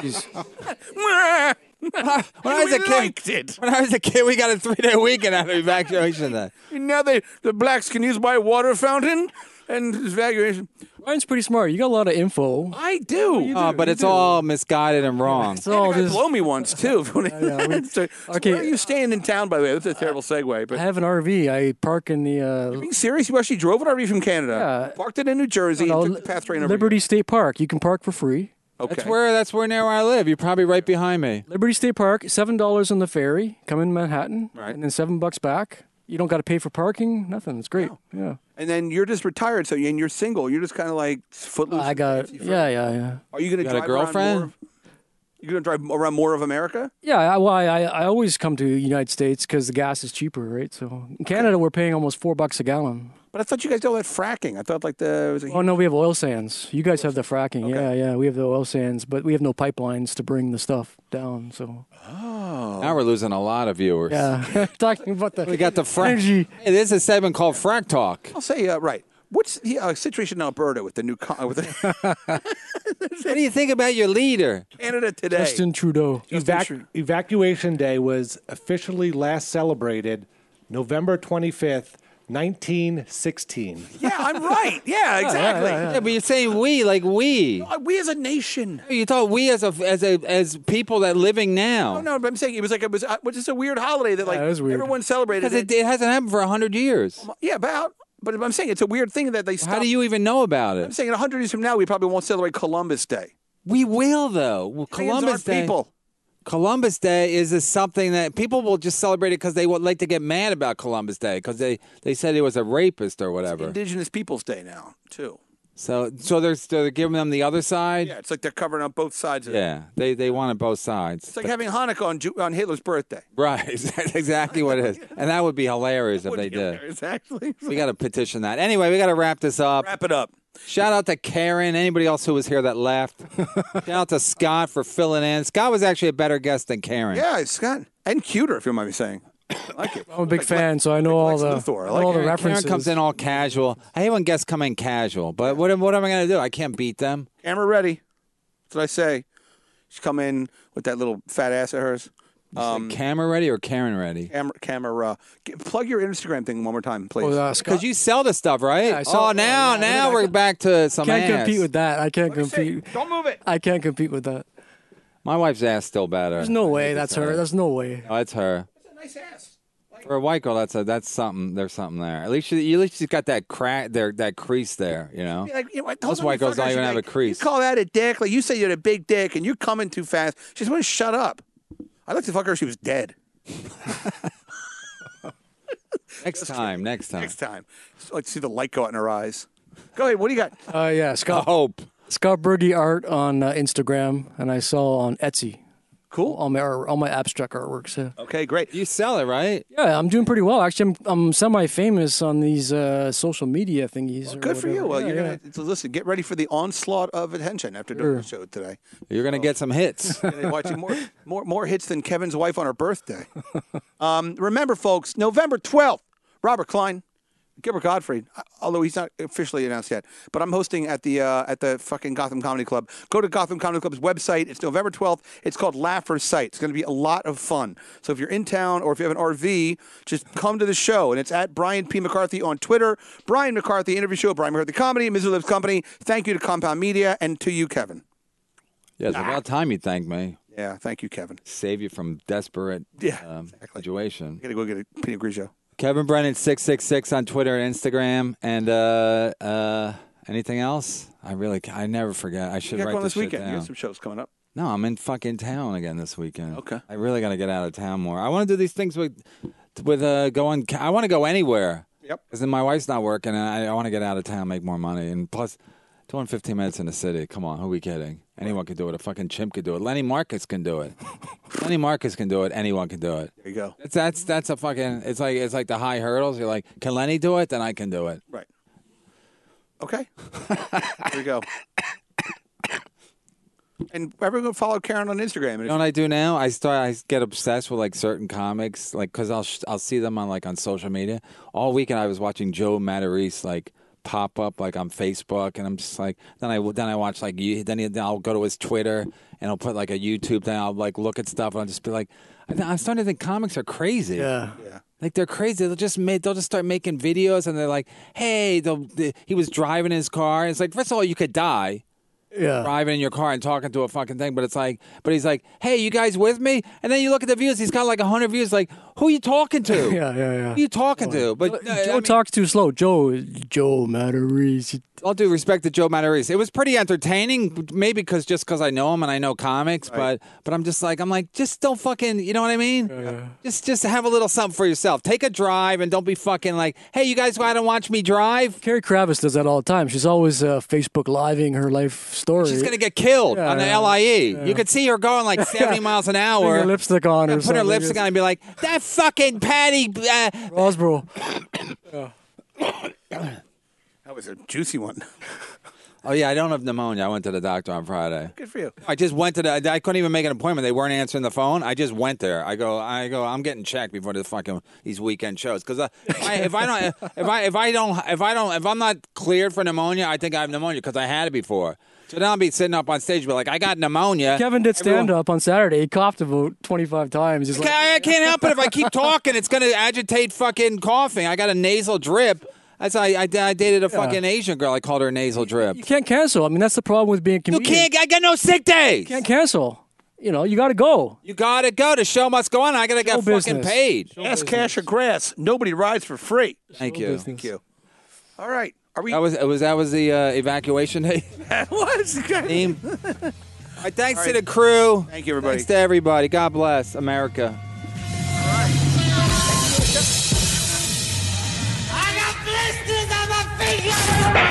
When I was a kid, when I was a kid, we got a 3-day weekend out of Evacuation Day. Now the blacks can use my water fountain and evacuation. Ryan's pretty smart. You got a lot of info. I do. But it's all misguided and wrong. It's all Guy this. blow me once too. So Okay. where are you staying in town? By the way, that's a terrible segue. I But have an RV. I park in the being serious, you actually drove an RV from Canada, Yeah. parked it in New Jersey, and took the path train over. Liberty State Park. You can park for free. Okay. That's where near where I live. You're probably right behind me. Liberty State Park. $7 on the ferry. Come in Manhattan. Right. And then $7 back. You don't got to pay for parking. Nothing. It's great. Yeah. And then you're just retired, and you're single. You're just kind of like footloose. I got. Yeah. Are you going to You got a drive girlfriend? around more? You're going to drive around more of America? Yeah. I always come to the United States because the gas is cheaper, right? So in Canada, we're paying almost $4 a gallon. But I thought you guys do all that fracking. I thought like it was a Oh no, we have oil sands. You guys have the fracking. Okay. Yeah. We have the oil sands, but we have no pipelines to bring the stuff down. So Now we're losing a lot of viewers. yeah, talking about the We got the frack. energy. Hey, this is a segment called Frack Talk. I'll say right. What's the situation in Alberta with the new with What do you think about your leader? Canada today? Justin Trudeau. Evacuation Day was officially last celebrated November 25th, 1916. Yeah, I'm right. Yeah, exactly. Yeah, but you're saying we, like we. We as a nation. You thought we as people that living now. No, but I'm saying it was just a weird holiday that like it was weird. everyone celebrated. Because it hasn't happened for 100 years. Yeah, about. But I'm saying it's a weird thing that they stop. How do you even know about I'm it? saying in 100 years from now, we probably won't celebrate Columbus Day. We will, though. Well, Columbus Day. People. Columbus Day is something that people will just celebrate it because they would like to get mad about Columbus Day because they said he was a rapist or whatever. Indigenous Peoples Day now, too. So they're giving them the other side. Yeah, it's like they're covering up both sides of it. Yeah, they wanted both sides. It's like having Hanukkah on Hitler's birthday. Right, that's exactly what it is, and that would be hilarious if they did. Exactly. We got to petition that. Anyway, we got to wrap this up. Wrap it up. Shout out to Karen. Anybody else who was here that left? Shout out to Scott for filling in. Scott was actually a better guest than Karen. Yeah, Scott. And cuter, if you mind me saying. I like it. I'm a big fan, so I know all the Luthor. I like all the Karen. references. Karen comes in all casual. I hate when guests come in casual, but what am I going to do? I can't beat them. Camera ready. That's what I say. She's come in with that little fat ass of hers. Camera ready or Karen ready? Camera. Plug your Instagram thing one more time, please. Oh, Scott. Because you sell the stuff, right? Yeah, I sell- now we're back to some Can't ass. compete with that. I can't compete. Don't move it. I can't compete with that. My wife's ass still better. There's no way that's her. There's no way. Oh, it's her. It's a nice ass. For a white girl, that's something. There's something there. At least she's got that crack there, that crease there. You know. Most white girls don't even have a crease. You call that a dick? Like you say you had a big dick and you're coming too fast. She just want to shut up. I'd like to fuck her if she was dead. Next time. Next time. Just like to see the light go out in her eyes. Go ahead. What do you got? Yeah, Scott. Hope. Scott Berge art on Instagram, and I sell on Etsy. Cool. All my abstract artworks. Yeah. Okay, great. You sell it, right? Yeah, I'm doing pretty well. Actually, I'm semi-famous on these social media thingies. Well, or good for you. whatever. Well, Yeah, you're yeah. gonna listen. Get ready for the onslaught of attention after doing the show today. You're gonna get some hits. You're watching more hits than Kevin's wife on her birthday. Remember, folks, November 12th, Robert Klein, Gilbert Gottfried, although he's not officially announced yet, but I'm hosting at the fucking Gotham Comedy Club. Go to Gotham Comedy Club's website. It's November 12th. It's called Laughter Sight. It's going to be a lot of fun. So if you're in town or if you have an RV, just come to the show. And it's at Brian P. McCarthy on Twitter. Brian McCarthy Interview Show, Brian McCarthy Comedy, Misery Lives Company. Thank you to Compound Media and to you, Kevin. Yeah, it's about time you thank me. Yeah, thank you, Kevin. Save you from desperate exactly. situation. I got to go get a Pinot Grigio. Kevin Brennan 666 on Twitter and Instagram, and anything else? I never forget. I should You got write going this this shit weekend. You down. got some shows coming up. No, I'm in fucking town again this weekend. Okay. I really got to get out of town more. I want to do these things with going. I want to go anywhere. Yep. Because then my wife's not working, and I want to get out of town, make more money, and plus, doing 15 minutes in the city. Come on, who are we kidding? Anyone can do it. A fucking chimp could do it. Lenny Marcus can do it. Lenny Marcus can do it. Anyone can do it. There you go. That's a fucking. It's like the high hurdles. You're like, can Lenny do it? Then I can do it. Right. Okay. Here we go. And everyone follow Karen on Instagram. And You know what I do now? I get obsessed with like certain comics, like because I'll see them on social media. All weekend I was watching Joe Matarese like pop up like on Facebook, and I'm just like, then I watch like then I'll go to his Twitter and I'll put like a YouTube. Then I'll like look at stuff and I'll just be like, I'm starting to think comics are crazy. Yeah. Like they're crazy. They'll just start making videos, and they're like, hey, he was driving his car. It's like, first of all, you could die. Yeah. Driving in your car and talking to a fucking thing, but he's like, hey, you guys with me? And then you look at the views, he's got like 100 views. Like, who are you talking to? Yeah. Who are you talking to? But Joe talks too slow. Joe Matarese. All due respect to Joe Matarese, it was pretty entertaining. Maybe because I know him and I know comics, Right. but I'm like, just don't fucking, you know what I mean? Just have a little something for yourself. Take a drive and don't be fucking like, hey, you guys want to watch me drive? Carrie Kravis does that all the time. She's always Facebook living her life story. She's gonna get killed on the LIE. Yeah. You could see her going like 70 miles an hour. Put her lipstick on or Put something. her lipstick on and be like, that fucking Patty. Rosborough. That was a juicy one. Oh yeah, I don't have pneumonia. I went to the doctor on Friday. Good for you. I just went to I couldn't even make an appointment. They weren't answering the phone. I just went there. I go. I'm getting checked before these weekend shows because if I'm not cleared for pneumonia, I think I have pneumonia because I had it before. So then I'll be sitting up on stage, and be like, I got pneumonia. Kevin did stand up on Saturday. He coughed about 25 times. He's like, I can't help it. If I keep talking, it's going to agitate fucking coughing. I got a nasal drip. I dated a fucking Asian girl. I called her a nasal drip. you can't cancel. I mean, that's the problem with being a You comedian. can't. I got no sick days. You can't cancel. You know, you got to go. You got to go. The show must go on. I got to get fucking business. paid. Ass, cash, or grass. Nobody rides for free. Thank you. Thank you. All right. Are we? That was the evacuation day That was. theme. All right, thanks to the crew. Thank you, everybody. Thanks to everybody. God bless America. I got blisters on my feet.